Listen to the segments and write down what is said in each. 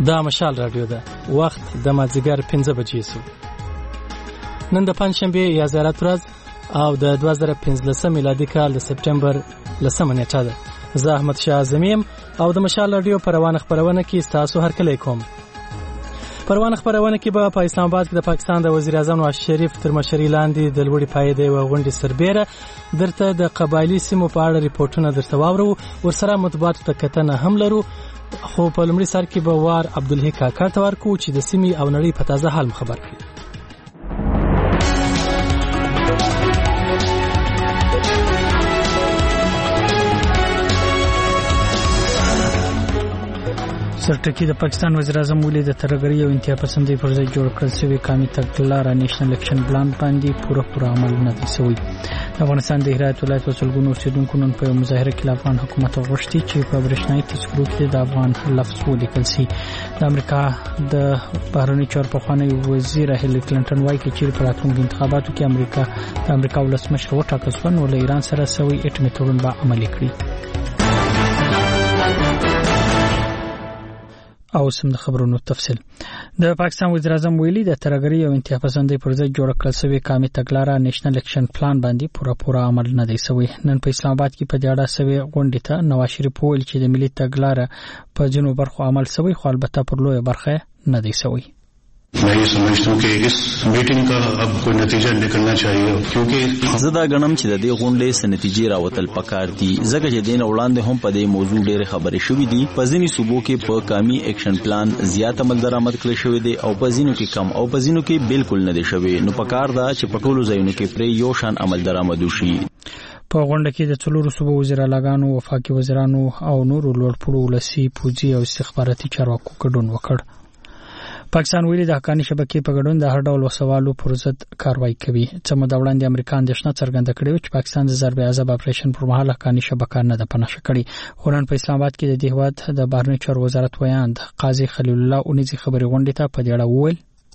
دا مشال رادیو ده. وخت د مازدیګر 5 بجې سو. نن د پنځشنبه 11 ورځ او د 2015 میلادي کال د سپټمبر 10 نیټه ده. زه احمد شاه اعظمیم او د مشال رادیو پروانه خبرونه کې تاسو هرکلی کوم. پروانه خبرونه کې په اسلام آباد کې د پاکستان د وزیر اعظم نواز شریف تر مشرۍ لاندې د لوړې پایې د غونډې سربېره درته د قبایلی سیمو په اړه ریپورتونه درته واورو. ورسره مطبوعاتو ته کتنه هم لرو. خو په لومړي سر کې به وار عبدالحی کاکړ ته ورکو چې د سیمې او نړۍ په تازه حال خبر کړي. سرټکی د پاکستان وزیر اعظم ولید د ترګری او انتها پسندۍ پر ځای جوړ کړل شوی قومي تګلاره نېشنل اکشن پلان باندې پوره عمل نه دی شوی. د افغانستان د هرات ولایت وسلګونو اوسیدونکو نن په مظاهره کې افغان حکومت غوښتي چې په برېښنايي تذکرو کې د افغان لفظ ولیکل شي. د امریکا د بهرنی چارو پخوانی وزیر هیلری کلینټن وايي چې په راتلونکو انتخاباتو کې د امریکا ولسمشر وټاکل شو نو له ایران سره سوي اټومي تړون به عملي کړي. او سم د خبرونو تفصیل. د پاکستان وزیر اعظم ویلي د ترګری او انتها پسندۍ پر ځای جوړ کړل شوی قومي تګلاره نېشنل اکشن پلان باندې پوره عمل نه دی شوی. نن په اسلام آباد کې په دې اړه شوی غونډې ته نواز شریف وویل چې د ملي تګلاره په ځینو برخو عمل شوی خو البته پر لوی برخه نه دی شوی. मैं ये समझता हूँ कि इस मीटिंग का अब कोई नतीजा निकलना चाहिए क्योंकि زدا غنم چې د دې غونډې سره نتیجې راوتل پکار دي ځکه چې دین وړاندې هم په دې موضوع ډېر خبرې شوې دي. په ځینې صوبو کې په قومي اکشن پلان زیات عمل درآمد کړی شوی دی او په ځینو کې کم او په ځینو کې بالکل نه دی شوی. نو پکار دا چې په ټولو ځایونو کې پر یو شان عمل درآمد وشي. په غونډه کې د څلورو صوبو وزیرالاګانو، وفاقي وزیرانو او نورو لوړپوړو ولسي پوځي او استخباراتي چارواکو ګډون وکړ. پاکستان ویلي د حقاني شبکې په ګډون د هر ډول وسوالو پر ضد کاروایی کوي. څه موده وړاندې امریکا اندېښنه څرګنده کړې و چې پاکستان د ضرب عذاب اپریشن پر مهال حقاني شبکه نه ده پناه کړې. خو نن په اسلام آباد کې د دې هیواد د بهرنی چارو وزارت ویاند قاضي خلیل الله اونیزي خبري غونډې ته په دې اړه وویل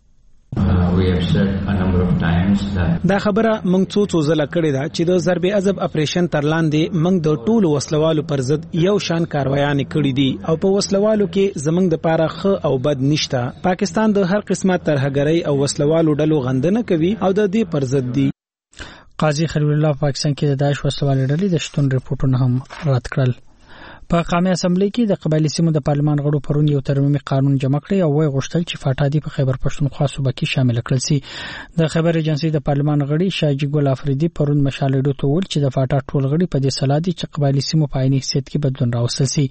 دا خبره موږ څو ځله کړې ده چې د ضرب عذاب اپریشن تر لاندې موږ د ټولو وسلوالو پر ضد یو شان کاروایان کړې دي او په وسلوالو کې زموږ د پاره ښه او بد نشته. پاکستان د هر قسمه ترهګرۍ او وسلوالو ډلو غندنه کوي او د دې پر ضد دي. قاضي خلیل الله پاکستان کې د داعش وسلوالو ډلې د شتون ریپورتونه هم رد کړل. په قومي اسمبلی کې د قبایلی سیمو د پارلمان غړو پرون یو ترمیم قانون جمع کړی او وایي غوښتل چې فاټادي په خیبر پښتونخوا صوبه کې شامل کړل شي. د خیبر ایجنسی د پارلمان غړي شاجي ګل افریدي پرون مشالېډو ته ویل چې د فاټا ټول غړي په دې سلا دي چې قبایلی سیمو په عیني حیثیت کې بدلون راوستل شي.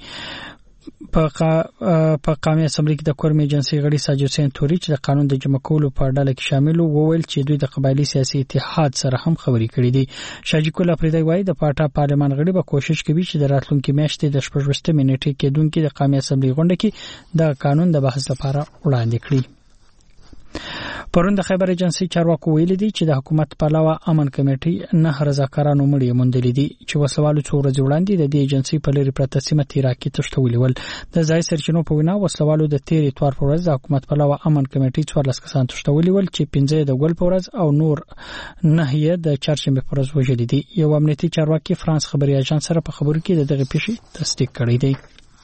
په قومي اسمبلی کې د کورم ایجنسی غړي ساجد حسین توري چې د قانون د جمع کولو په ډله کې شامل وو ویل چې دوی د قبایلی سیاسي اتحاد سره هم خبرې کړې دي. شاجي ګل افریدي وایي د پاټا پارلمان غړي به کوشش کوي چې د راتلونکي میاشتې د 14 منټې کېدونکې د قومي اسمبلی غونډه کې د قانون د بحث لپاره وړاندې کړي. پرون د خیبر ایجنسی چارواکو ویل دي چې د حکومت په علاوه امن کمیټې نه رضاکارانو مړي موندلې دي چې وسوالو څو ورځې وړاندې د دې ایجنسی په لری پرته سیمه تیراکي تشتولې ول. د ځای سرچینو په وینا وسوالو د تیر اتوار په ورځ د حکومت په علاوه امن کمیټې 14 کسان تشتولې ول چې 15 د ګل په ورځ او نور 9 د چهارشنبه په ورځ وژل دي. یو امنیتي چارواکي فرانس خبري اژانس سره په خبرو کې دغه پیښې تصدیق کړې دي.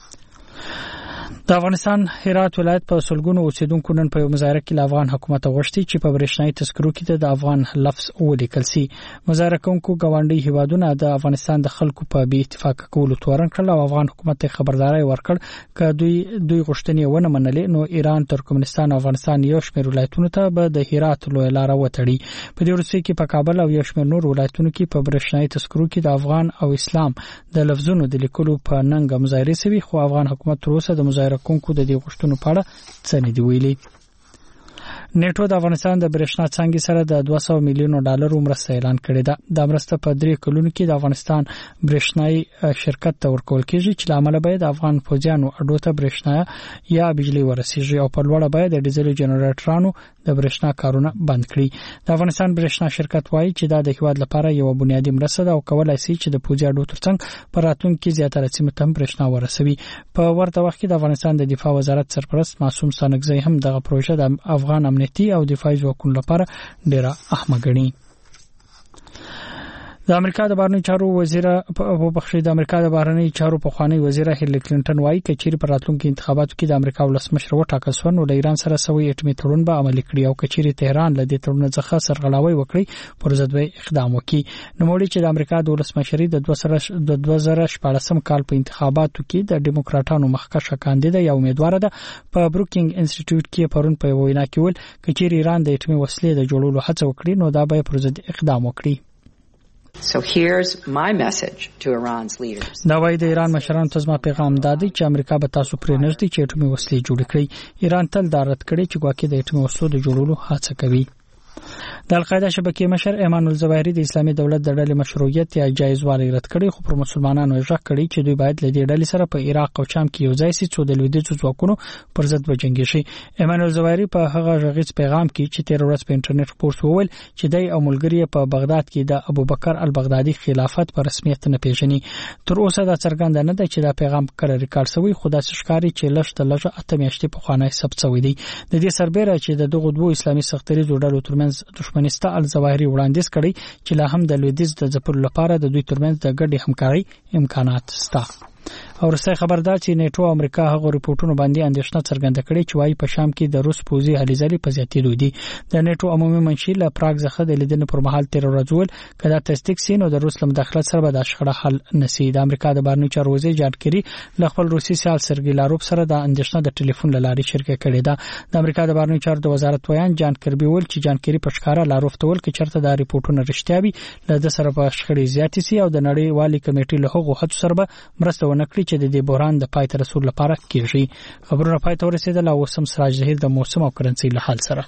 د افغانستان هرات ولایت په سلګونو اوسیدونکو نن په مظاهره کې له افغان حکومت غوښتي چې په برېښنايي تذکرو کې د افغان لفظ ولیکل شي. مظاهره کوونکو ګاونډي هیوادونه د افغانستان د خلکو په بې اتفاق کولو تورن کړل او افغان حکومت ته خبرداري ورکړ چې دوی غوښتنې ونه منلې نو ایران، ترکمنستان او افغانستان یو شمېر ولایتونو ته به د هرات لوی لار وتړي. په دې وروسته کې په کابل او یو شمېر نور ولایتونو کې په برېښنايي تذکرو کې د افغان او اسلام د لفظونو د لیکلو په ننګ مظاهره شوي خو افغان حکومت تر اوسه د مظاهره کوونکو د دې غوښتنو په اړه څه نه دی ویلي. نیټو د افغانستان د برېښنا څانګې سره د 200 میلیون ډالر مرسته اعلان کړې ده. د مرسته په 3 کلونو کې د افغانستان برېښنايي شرکت ته ورکول کېږي چې لامل به د افغان فوجیانو اډو ته برېښنا یا بجلی ورسیږي او په لوړه به د ډیزل جنریټرانو د برېښنا کارونه بند کړي. د افغانستان برېښنا شرکت وایي چې دا د هیواد لپاره یو بنیادی مرسته ده او کولای شي چې د فوجي اډو ترڅنګ په راتلونکي کې زیاتره سیمو ته برېښنا ورسوي. په ورته وخت کې د افغانستان د دفاع وزارت سرپرست معصوم سانګزی هم دغه پروژه د افغان امنیتي او دفاعي ځواکونو لپاره ډېره اهمه ګڼي. د امریکا د بهرنی چارو وزیر په بخښي د امریکا د بهرنی چارو په خوانی وزیر هیلری کلینټن وایي کچېر پر راتلونکو انتخاباتو کې د امریکا ولسمشر وټاکل شو نو د ایران سره سوي اټومي تړون به عملي کړي او کچېر تهران له دې تړون څخه سرغړاوي وکړي پر ضد به اقدام وکړي نو موږ چې د امریکا د ولسمشري د 2014 کال په انتخاباتو کې د ډیموکراټانو مخکښه کاندید یا امیدوار ده په بروکینګ انسټیټیوټ کې پرون په وینا کې ول کچېر ایران د اټومي وسلې د جوړولو هڅه وکړي نو دا به پر ضد اقدام وکړي. So here's my message to Iran's leaders. دا وایي د ایران مشرانو ته زما پیغام دی چې امریکا به تاسو پرې نږدې چې اټومي وسلې جوړ کړي. ایران تل دا رد کړي چې ګواکې د اټومي وسلو د جوړولو هڅه کوي. د القاعده شبکې مشر ایمان الظواهری د اسلامي دولت د ډلې مشروعیت یا جایزوالی رد کړي خو پر مسلمانانو یې ژغ کړي چې دوی باید له دې ډلې سره په عراق او شام کې یو ځای شي چې د لویدیځو ځواکونو پر ضد وجنګي شي. ایمان الظواهری په هغه غږیز پیغام کې چې تیر ورځ په انټرنیټ خپور شو ویل چې د امولګری په بغداد کې د ابوبکر البغدادي خلافت په رسمیت نه پیژني. تر اوسه دا څرګنده نه ده چې دا پیغام کړه ریکارډ شوی خو دا ښکاري چې لږ اته میاشتې په خوانای ثبت شوی دی. د دې سربېره چې د دغه دوه اسلامي سختریزو ډلو ترمنځ دښمنی الظواهری وړاندیز کړي چې لا هم د لویدیځ د ځپلو لپاره د دوی ترمنځ د ګډې همکارۍ امکانات شته. او رسای خبردار چې نیټو امریکا هغه ریپورتونو باندې اندېښنه څرګنده کړې چې وايي په شام کې د روس پوځي هلې ځلې په زیاتېدو دي. د نیټو عمومي منشي له پراګ څخه د لیدنې پر مهال تیر ورځ ول کله تصدیق سي نو د روس له مداخلت سره به د شخړه حل نشي. د امریکا د بهرنی چارو وزیر جان کری له خپل روسي سیال سرګي لاروف سره د اندېښنه د ټلیفون لارې شریکه کړې ده. د امریکا د بهرنی چارو د وزارت ویان جان کربي ول چې جان کری په ښکارا لاروف ته ول چې چرته د ریپورتونو رښتیا وي له د سره په شخړې زیاتې سي او د نړیوالې کمیټې له هغو هڅو سره مرسته ونکړي چې د دې بحران د پای ته رسول لپاره کیږي. خبرونه پای ته ورسېدل او وسم سراج ظهیر د موسم او کرنسي له حال سره.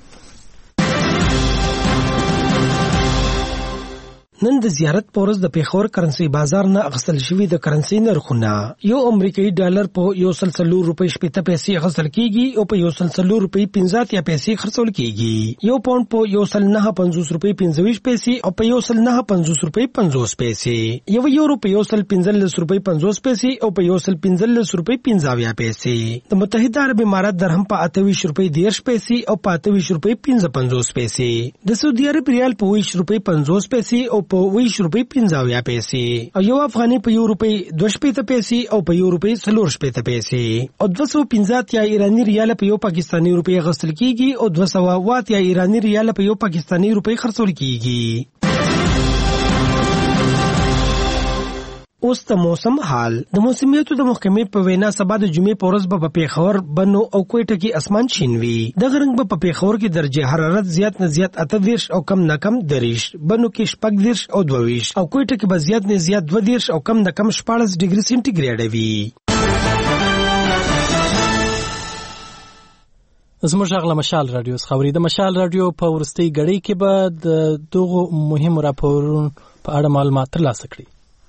نن د زیارت پورز د پیښور کرنسي بازار نه اغستل شوی د کرنسي نرخونه یو امریکایي ډالر په 140 روپۍ 70 پیسې اغستل کیږي او په 140 روپۍ 50 یا پیسې خرڅول کیږي. یو پاوند په 109.50 روپۍ 25 پیسې او په 109.50 روپۍ 50 پیسې. یو یورو په 115 روپۍ 50 پیسې او په 115 روپۍ 50 پیسې. د متحده عرب امارات درهم په 28 روپۍ 10 پیسې او په 28 روپۍ 55 پیسې. د سعودي عرب ریال په 20 روپۍ 50 پیسې او په 20 روپۍ 50 پیسې. او یو افغاني په 1 روپۍ 2 پیسې او په 1 روپۍ 4 پیسې. او 250 یا ایرانی ریال په یو پاکستانی روپۍ غسل کیږي او 200 یا ایرانی ریال په یو پاکستانی روپۍ خرڅول کیږي. اوس د موسم حال. د موسمیاتو د محکمې په وینا سبا د جمعې په ورځ به په پیښور بنو او کوټه کې اسمان شین وي. د غرنګ په پیښور کې درجه حرارت زیات نه زیات 28 او کم نه کم 30، بنو کې 14 او 22 او کوټه کې به زیات نه زیات 22 او کم نه کم 14 ډیګري سنټیګریډ وي. زموږ غږ له مشال رادیو څخه اوري. د مشال رادیو په ورستۍ غړي کې به د دغه مهم راپورونو په اړه معلومات ترلاسه کړئ.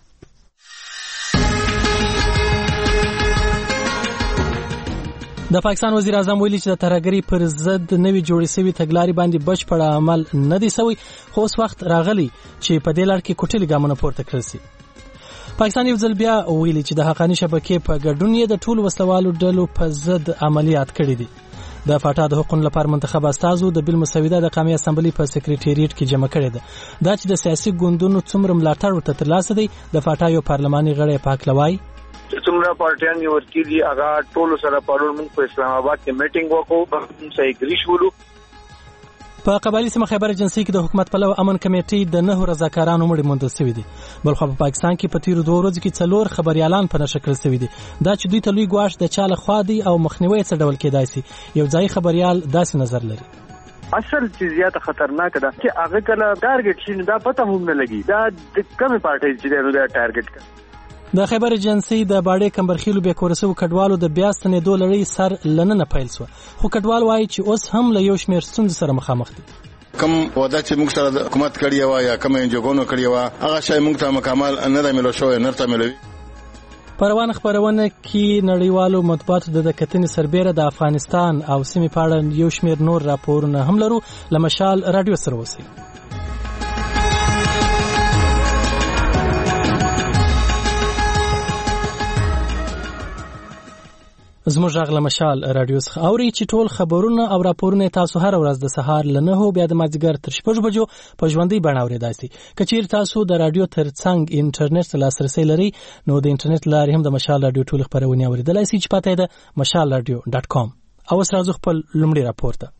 د پاکستان وزیر اعظم ویلي چې د ترهګرۍ پر ضد نوې جوړې شوې تګلارې باندې بشپړ عمل نه دی شوی خو اوس وخت راغلی چې په دې لړ کې کوټلي ګامونه پورته کړل شي. پاکستان یو ځل بیا ویلي چې د حقاني شبکې په ګډون یې د ټولو وسلوالو ډلو په ضد عملیات کړي دي. د فاټا د حقوقو لپاره منتخب استازو د بل مسوده د قومي اسمبلی په سکریټریټ کې جمع کړي ده. دا چې د سیاسي ګوندونو څومره ملاتړ ورته ترلاسه دی د فاټا یو پارلماني غړی پاکلوای څومره پارټیان یو ورکی دي هغه ټول سره پرون موږ په اسلام آباد کې میټینګ وکړو صحیح کړی شولو. په قبایلی سیمه خیبر ایجنسی کې د حکومت پلو امن کمیټې د 9 رضاکارانو مړي موندل شوی دي. بلخو په پاکستان کې په تیرو 2 ورځو کې 4 خبريالان په نشه کړل شوی دي. دا چې دوی ته لوی ګواښ د چاله خوا دی او مخنیوي څه ډول کېدای شي. یو ځای خبريال داسې نظر لري اصل چې زیاته خطرناک ده چې هغه کله ټارګټ شي دا پته هم نه لګي دا د کومه پارټي چې دا ټارګټ کړي. د خیبر ایجنسی د باډې کمبرخیلو به کورسو کډوالو د بیا ستنېدو لړۍ سر لننه پیل شو خو کډوال وایي چې اوس هم له یو شمېر ستونزو سره مخامخ دي. کم ودا چې موږ سره حکومت کړی و یا کوم انجوګونو کړی و هغه شای موږ ته مکمل نه د ملو شو نه ته ملوي. پروان خبرونه کې نړیوالو مطبوعاتو د کتنې سربېره د افغانستان او سیمې په اړه یو شمېر نور راپورونه هم لرو. لمشال رادیو سره وسی. زموږ غږ له مشال رادیو څخه اوري چې ټول خبرونه او راپورونه تاسو هر ورځ د سهار له 9 بیا د مازدیګر تر 6 بجو په ژوندۍ بڼه اورېدای شئ. که چیرې تاسو د رادیو ترڅنګ انټرنیټ ته لاسرسي لرئ نو د انټرنیټ لارې هم د مشال رادیو ټول خبرونه اورېدلای شئ چې پته ده mashalradio.com. او اوس راځو خپل لومړی راپور ته.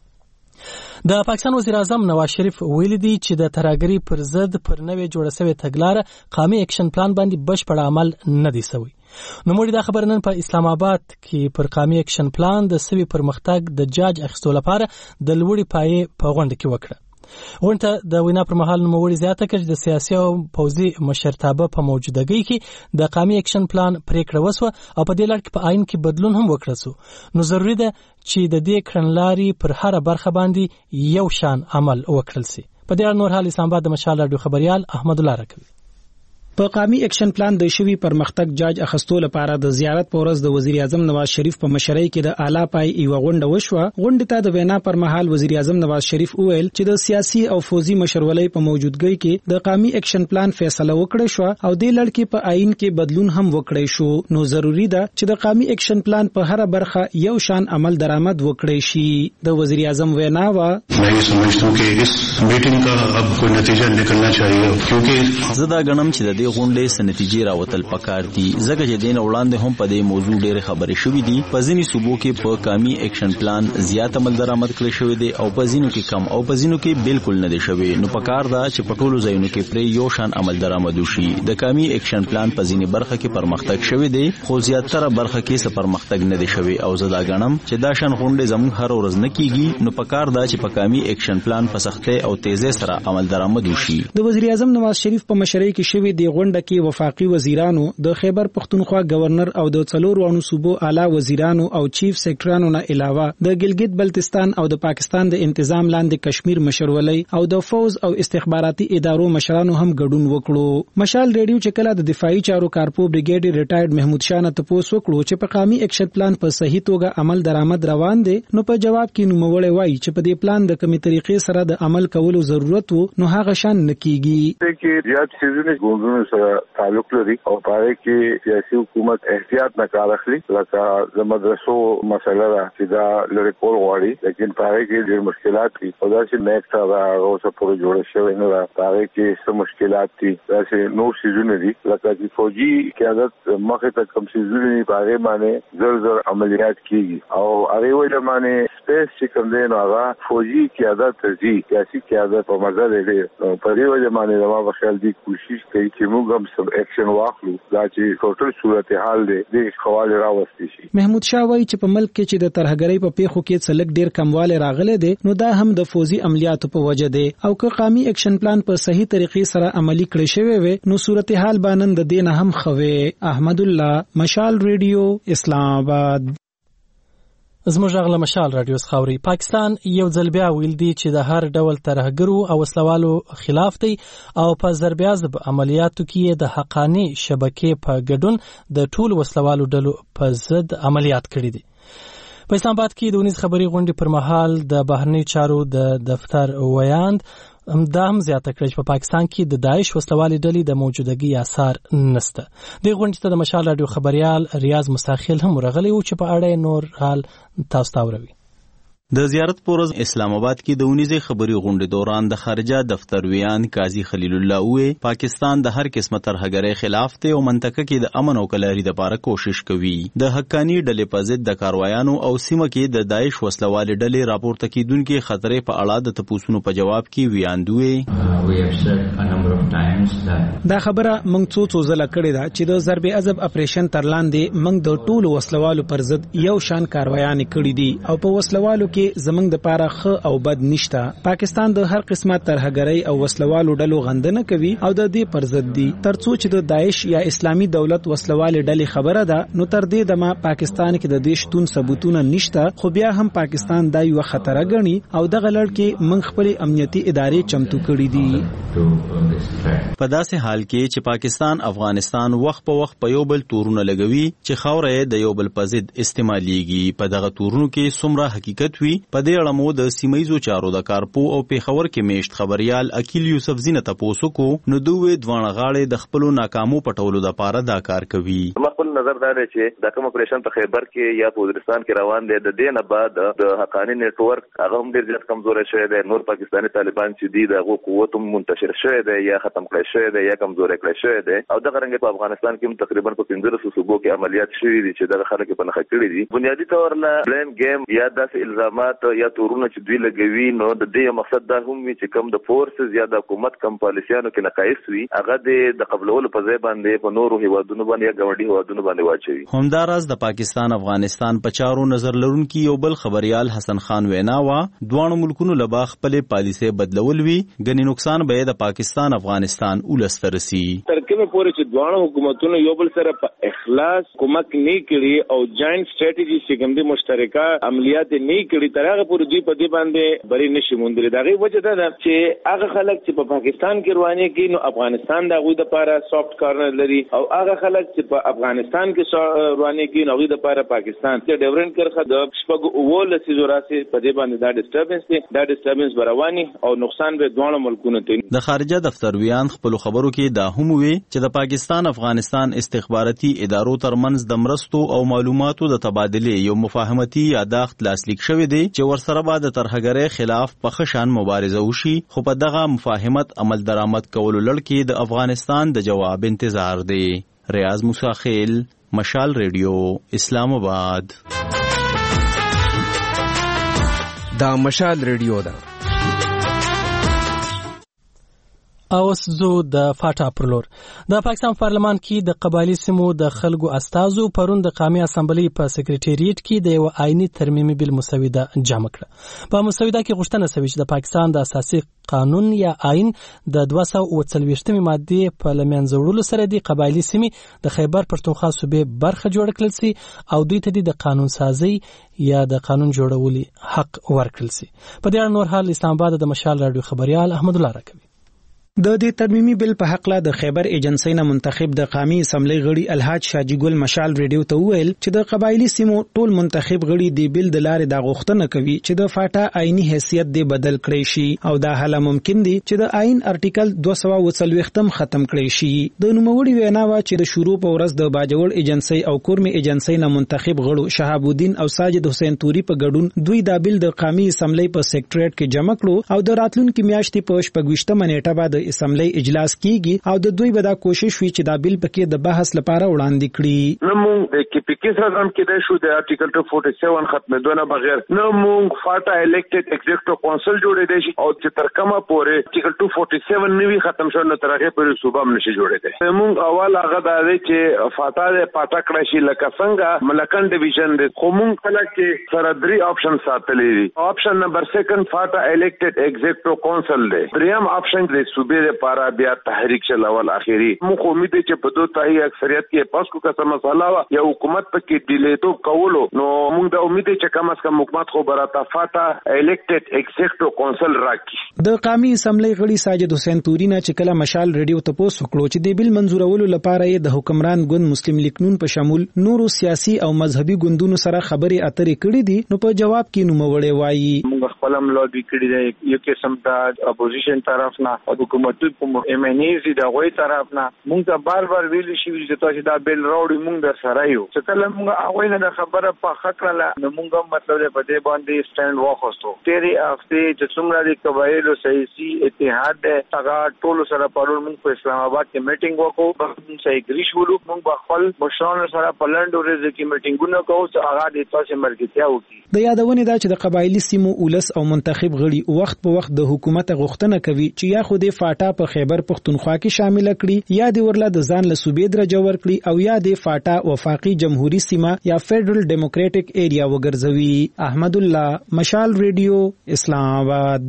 د پاکستان وزیر اعظم نواز شریف ویلي دی چې د ترهګرۍ پر ضد پر نوې جوړه شوې تګلاره قومي اکشن پلان باندې بشپړ عمل نه دی شوی. نو موږ د خبر نن په اسلام آباد کې پر قومي اکشن پلان د سوي پرمختګ د جاج اخیستو لپاره د لوړې پایې په غونډه کې وکړه. غونډه د وینا پر مهال نوموړي زیاته کړه چې د سیاسي او پوځي مشرتابه په موجودګۍ کې د قومي اکشن پلان پریکړه وسوه او په دې لړ کې په آئین کې بدلون هم وکړل شو. نو ضروري ده چې د دې کړنلارې پر هر برخه باندې یو شان عمل وکړل شي. په دې اړه نور حال اسلام آباد د مشال رادیو خبريال احمد الله راکوي. په قومي اکشن پلان د شوی پرمختګ جاج اخستو لپاره د زیارت په ورځ د وزیر اعظم نواز شریف په مشرۍ کې د اعلی پای یو غونډه وشوه. غونډه ته د وینا پر مهال وزیر اعظم نواز شریف وویل چې د سیاسي او فوزي مشرولۍ په موجودګۍ کې د قومي اکشن پلان فیصله وکړه شو او د لړ کې په آئین کې بدلون هم وکړی شو. نو ضروری ده چې د قومي اکشن پلان په هر برخه یو شان عمل درآمد وکړي شي. د وزیر اعظم وینا وا मैं ये समझता हूं कि इस मीटिंग का अब कोई नतीजा निकलना चाहिए क्योंकि زدا غنم چې د دې غونډې سنتیجې راوتل پکار دي ځکه چې دین وړاندې هم په دې موضوع ډېر خبرې شوې دي. په ځینې صوبو کې په قومي اکشن پلان زیات عمل درآمد کړی شوی دی او په ځینو کې کم او په ځینو کې بالکل نه دی شوی. نو پکار دا چې په ټولو ځایونو کې پر یو شان عمل درآمد وشي. د قومي اکشن پلان په ځینې برخه کې پرمختګ شوی دی خو زیاتره برخه کې څه پرمختګ نه دی شوی او زدا غنم چې دا شان غونډې زموږ هر ورځ نه کیږي. نو پکار دا چې په قومي اکشن پلان په سختۍ او تیزی سره عمل درآمد وشي. د وزیر اعظم نواز شریف په مشرۍ کې شوی دی غونډه کې وفاقي وزیرانو د خیبر پختونخوا گورنر او د څلورو انو صوبو اعلی وزیرانو او چیف سیکرټرانو نه علاوه د ګلګت بلتستان او د پاکستان د انتظام لاندې کشمیر مشرولۍ او د فوز او استخباراتي ادارو مشرانو هم ګډون وکړو. مشال ریډیو چې کله د دفاعي چارو کارپو بریګیډ ریټایرډ محمود شاه نه تاسو وکړو چې په قومي اکشن پلان په صحیح توګه عمل درآمد روان دي نو په جواب کې نوموړی وایي چې په دې پلان د کومې طریقې سره د عمل کولو ضرورت وو نو هغه شان نکېږي. چې زیات سیزنې ګوندونو سره تعلق لري او پاره کې سیاسي حکومت احتیاط نه کار اخلي لکه د مدرسو مسله ده چې دا لری کول غواړي لیکن پاره کې ډېر مشکلات دي او دا چې نیکسټ هغه اوسه پورې جوړ شوی نه ده. پاره کې څه مشکلات دي دا چې نو سیزونه دي لکه چې فوجي قیادت مخه ته کم سیزونه پاره باندې زر عملیات کیږي او هغه وجه باندې سپیس چې کوم دی نو هغه فوجي قیادت دي سیاسي قیادت په مزه لري په دې وجه باندې دا په خیال دي کوشش کوي چې موږ هم سب اکشن واخلو دا چې ټوټل صورتحال دی د خواله راوستي شي. محمود شاه وایي چې په ملک کې چې د ترهګرۍ په پیښو کې څلک ډیر کمواله راغله دي نو دا هم د فوزي عملیاتو په وجه دی او که قومي اکشن پلان په صحیح طریقې سره عملی کړی شوی وي نو صورتحال باندې د دین هم خوي. احمد الله مشال ریډیو اسلام آباد. زموږ غږ له مشال رادیو خاوري. پاکستان یو ځل بیا ویل دی چې د هر ډول ترهګرو او وسلوالو خلاف دی او په ضربیازب عملیاتو کې د حقانی شبکې په ګډون د ټول وسلوالو ډلو په ضد عملیات کړي دي. په اسلام آباد کې د ونیز خبري غونډې پر مهال د بهرنی چارو د دفتر ویاند دا هم زیاته کړی چې په پاکستان کې د داعش وسلوالې ډلې د موجودګي آثار نشته. د غونډې ته د مشال رادیو خبريال ریاض مستاخیل هم ورغلی و چې په اړه نور حال تاسو ته وروي. د زیارت پورز اسلام آباد کې د ونیزې خبري غونډې دوران د خارجه دفتر ویان قاضي خلیل الله وې پاکستان د هر قسمه ترهګرۍ خلاف ته او منطقه کې د امن او کلاري لپاره کوشش کوي. د حقانی ډلې په ضد د کاروایانو او سیمه کې د داعش وسلوالې ډلې راپورته کیدونکو خطرې په اړه د تپوسونو په جواب کې ویاندوي. دا خبره موږ څو ځله کړې ده چې د ضرب عذاب اپریشن تر لاندې موږ د ټولو وسلوالو پر ضد یو شان کاروایان کړې دي او په وسلوالو کې زمنګ د پاره خ او بد نشته. پاکستان د هر قسمه ترهګرۍ او وسلوالو ډلو غندنه کوي او د دې پر ضد دي. ترڅو چې د داعش یا اسلامي دولت وسلوالې ډلې خبره ده نو تر دې دمه پاکستان کې د دې شتون ثبوتونه نشته خو بیا هم پاکستان دا یو خطر غني او دغه لړ کې موږ خپل امنیتي ادارې چمتو کړې دي. په داسې حال کې چې پاکستان افغانستان وخت په وخت په یو بل تورونه لګوي چې خاورې د یو بل په ضد استعماليږي. په دغه تورونو کې څومره حقیقت وي په دې اړه مو د سیمایزو چارو د کارپو او پیښور کې میشت خبريال اکیل یوسف زینت تاسو کو نو دوی دوه غاړې د خپل ناکامو پټولو لپاره دا کار کوي. خپل نظر دا دی چې د کوم اپریشن په خیبر کې یا په وزیرستان کې روان دی د دې نه بعد د حقانی نیټ ورک هغه هم ډیر زیات کمزوري شوی دی. نور پاکستاني طالبان چې دي دغه قوت هم منتشر شوی دی یا ختم کړی شوی دی یا کمزوري کړی شوی دی او دغه رنګ په افغانستان کې هم تقریبا په 15 صوبو کې عملیات شوي دي چې دغه خلک په نخښه کړی دي. بنیادی تور لا بلیم گیم یا داسې الزامات یا تورونه چې دوی لګوي نو د دې مقصد دا هم وي چې کم د فورسز یا د حکومت کم پالیسیانو کې نقایص وي هغه د قبلولو په ځای باندې په نورو هیوادونو باندې یا ګاونډي هیوادونو باندې واچوي. همداراز د پاکستان افغانستان په چارو نظر لرونکي یو بل خبريال حسن خان وینا وا دوه ملکونو لبا خپل پالیسي بدلول وی غني نقصان به د پاکستان افغانستان ولسترسي. ترکیب پورې چې دوه حکومتونو یو بل سره په اخلاص کومک نه کړي او جاینټ سټریټجی څنګه د مشترکه عملیات نه کړي ترغه پورې دوی په دې باندې بری نشي موندل. دا غي وجه ده چې هغه خلک چې په پاکستان کې رواني کې نو افغانستان د غوي د لپاره سافټ کارنر لري او هغه خلک چې په افغانستان کې رواني کې نو غوي د لپاره پاکستان ته ډیورنت کرخه د شپږ اول سيزوراسي په دې باندې دا ډیسټربنس برواني او نقصان به دوه ملکونو ته. د خارجه دفتر ویان خپل خبرو کې دا هم وی چې د پاکستان افغانستان استخباراتي ادارو ترمنځ د مرستو او معلوماتو د تبادله یو مفاهمتي یاداښت لاسلیک شوی دی چې ورسره به د ترهګرۍ خلاف په خشن مبارزه وشي خو په دغه مفاهمت عمل درآمد کولو لړ کې د افغانستان د جواب انتظار دی. ریاض موسی خیل، مشال ریډیو، اسلام آباد. دا مشال ریډیو ده. اوس زو د فاټا پرلور د پاکستان پارلمان کې د قبایلی سیمو د خلکو استازو پرون د قومي اسمبلی په سکریټریټ کې د یو آئینی ترمیمي بل مسوده جمع کړه. په مسوده کې غوښتنه شوې چې د پاکستان د اساسي قانون یا آئین د 240 ماده په لمنځه وړلو سره د قبایلی سیمې د خیبر پښتونخوا صوبې برخه جوړ کړل سي او دوی ته د قانون سازي یا د قانون جوړولو حق ورکړل سي. په دې اړه نور حال اسلام آباد د مشال رادیو خبريال احمد الله راکوي. د دې ترمیمي بل په حق لا د خیبر ایجنسی نه منتخب د قومي اسمبلی غړي الحاج شاجی ګل مشال ریډیو ته ویل چې د قبایلی سیمو ټول منتخب غړي د بل د لارې د غوښتنه کوي چې د فاټا آئینی حیثیت دی بدل کړي شي او دا حل ممکن دی چې د آئین ارټیکل 240 ختم کړي شي. د نوموړي وینا وا چې د شروع په ورځ د باجوړ ایجنسی او کورمي ایجنسی نه منتخب غړو شهاب الدین او ساجد حسین توري په ګډون دوی د بل د قومي اسمبلی په سیکریټریټ کې جمع کړو او د راتلونکو میاشتې په 28 نیټه بعد اسمبلی اجلاس کیږي او د دوی به دا کوشش وي چې دا بل پکې د بحث لپاره وړاندې کړي. نو موږ کې پکې سره هم کې شو د ارټیکل 247 ختمېدونه بغیر نو موږ فاټا الیکټډ ایگزیکټیو کونسل جوړې دي او چې تر کومه پورې ارټیکل 247 نوی ختم شو نو ترغه پورې صوبه هم نشي جوړې دي. موږ اول هغه دا دی چې فاټا د پاټا کړی شي لکه څنګه ملکن ډیویژن دی خو موږ کله کې سره درې آپشن ساتلې دي. آپشن نمبر 2 فاټا الیکټډ ایگزیکټیو کونسل دی. دریم آپشن د صوبې لپاره بیا تحریک شلول اخیری موږ امید چې په دوه تای اکثریت کې پاسکو کا مسله وا یا حکومت پکې ډیلی تو کولو نو موږ د امید چې کم از کم حکومت خو براته فاټا الیکټډ ایگزیکټیو کونسل راکړي. د قومي اسمبلی غړي ساجد حسین توري نه چې کله مشال ریډیو ته پوسټ وکړو چې د بل منزورولو لپاره یې د حکمران ګوند مسلم لیگ نون په شمول نورو سیاسي او مذهبي ګوندونو سره خبرې اترې کړې دي نو په جواب کې نوموړی وایي موږ خپل لوبي کړی دی یو قسم د اپوزیشن طرف نه او حکومت په ایمنیزي د غوي طرف نه موږ ته بار ویل شي چې تاسو دا بیل راوړی موږ د سره یو چې کله موږ هغه نه خبره په حق را نو موږ مطلب په دې باندې سټاند واخستو. تیری هفته چې څومره د قبایلو سیاسي اتحاد هغه ټول سره پرون موږ په اسلام آباد کې میټینګ وکړو په صحیح ګریش ولو موږ خپل مشرانو سره په لندو ورځ کې میټینګونه کوو چې هغه د تاسو مرګتیا وکړي. د یادونه دا چې د قبایلی سیمو اولس او منتخب غړي وخت په وخت د حکومت غوښتنه کوي چې یا خو د فاټا په خیبر پښتونخوا کې شامل کړي یا د ورله د ځان له صوبې درجه ورکړي او یا د فاټا وفاقي جمهوریت سیمه یا فیډرل ډیموکراټک ایریا وګرځوي. احمد الله، مشال ریډیو، اسلام آباد.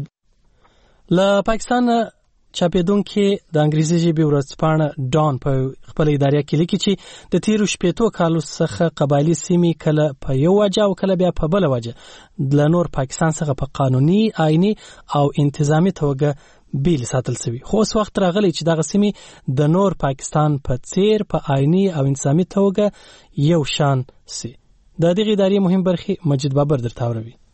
له پاکستان چاپیدونکو د انګریزي ژبې ورځپاڼه ډان په خپل ادارې کې لیکي چې د تیرو شپېتو کالو څخه قبایلی سیمې کله په یو وجه او کله بیا په بل وجه د نور پاکستان څخه په قانوني، آئینی او انتظامی توګه بیل ساتل شوی. خو اوس وخت راغلی چې دغه سیمې د نور پاکستان په څیر په آئینی او انتظامی توګه یو شان سي. د دغه ادارې مهم برخې مجید بابر درته وروي.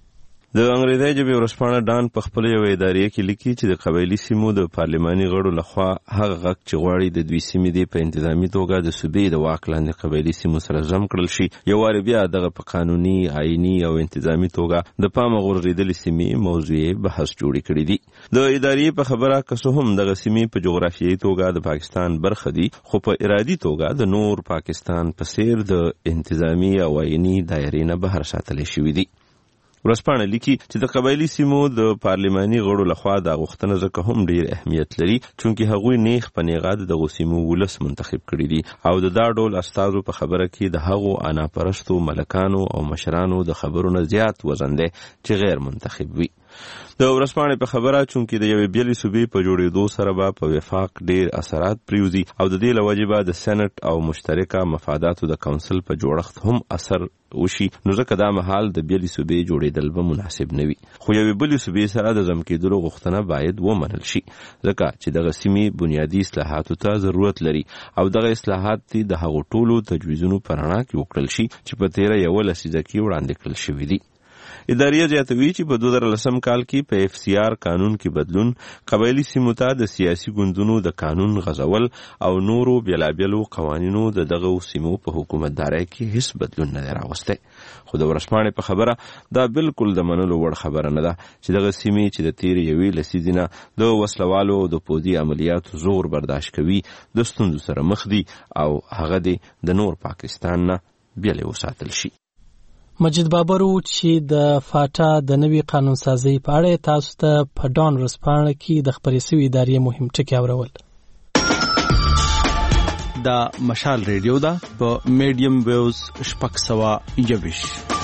د انګریزي ژبې ورځپاڼه ډان په خپل یو ادارې کې لیکي چې د قبایلي سیمو د پارلماني غړو لخوا هغه غږ چې غواړي د دوی سیمې دې په انتظامی توګه د صوبې د واک لاندې قبایلي سیمو سره ضم کړل شي یو وار بیا دغه په قانوني آئینی او انتظامی توګه د پامه غورځېدلې سیمې موضوع بحث جوړې کړې دي. د ادارې په خبره که څه هم دغه سیمې په جغرافیایي توګه د پاکستان برخه دي خو په ارادي توګه د نور پاکستان په څیر د انتظامی او آئینی دایرې نه بهر ساتل شوي دي. ورځپاڼه لیکي چې د قبایلي سیمو د پارلماني غړو لخوا دا غوښتنه ځکه هم ډیر اهمیت لري چونکې هغوی نیغ په نیغه د دغو سیمو ولس منتخب کړي دي او د دا ډول استازو په خبره کې د هغو اناپرستو ملکانو او مشرانو د خبرو نه زیات وزن دی چې غیر منتخب وي. د ورځپاڼې په خبره چونکې د یوې بېلې صوبې په جوړېدو سره به په وفاق ډیر اثرات پریوزي او د دې له وجې به د سینټ او مشترکه مفاداتو د کونسل په جوړښت هم اثر وشي نو ځکه دا مهال د بېلې صوبې جوړېدل به مناسب نه وي خو یوې بلې صوبې سره د ضم کېدلو غوښتنه باید ومنل شي ځکه چې دغه سیمې بنیادي اصلاحاتو ته ضرورت لري او دغه اصلاحات دې د هغو ټولو تجویزونو په رڼا کې وکړل شي چې په تېره 11 لسیزه کې وړاندې کړل شوي دي. ادارې زیاتوي چې په 2010 کال کې په FCR قانون کې بدلون قبایلي سیمو ته د سیاسي ګوندونو د قانون غځول او نورو بیلابیلو قوانینو د دغه سیمو په حکومتدارۍ کې هیڅ بدلون نه راوستی خو د ورځپاڼې په خبره دا بالکل د منلو وړ خبره نه ده چې دغه سیمې چې د تېرې 1 لسیزې نه د وسلوالو د پوځي عملیاتو زور برداشت کوي د ستونزو سره مخ دي او هغه د نور پاکستان نه بیلې وساتل شي. مجید بابر چې د فاټا د نوي قانون سازي په اړه تاسو ته په ډان ورځپاڼه کې د خبرې سوي ادارې مهم ټکي اورول. دا مشال ریډیو ده په میډیم ویوز 621.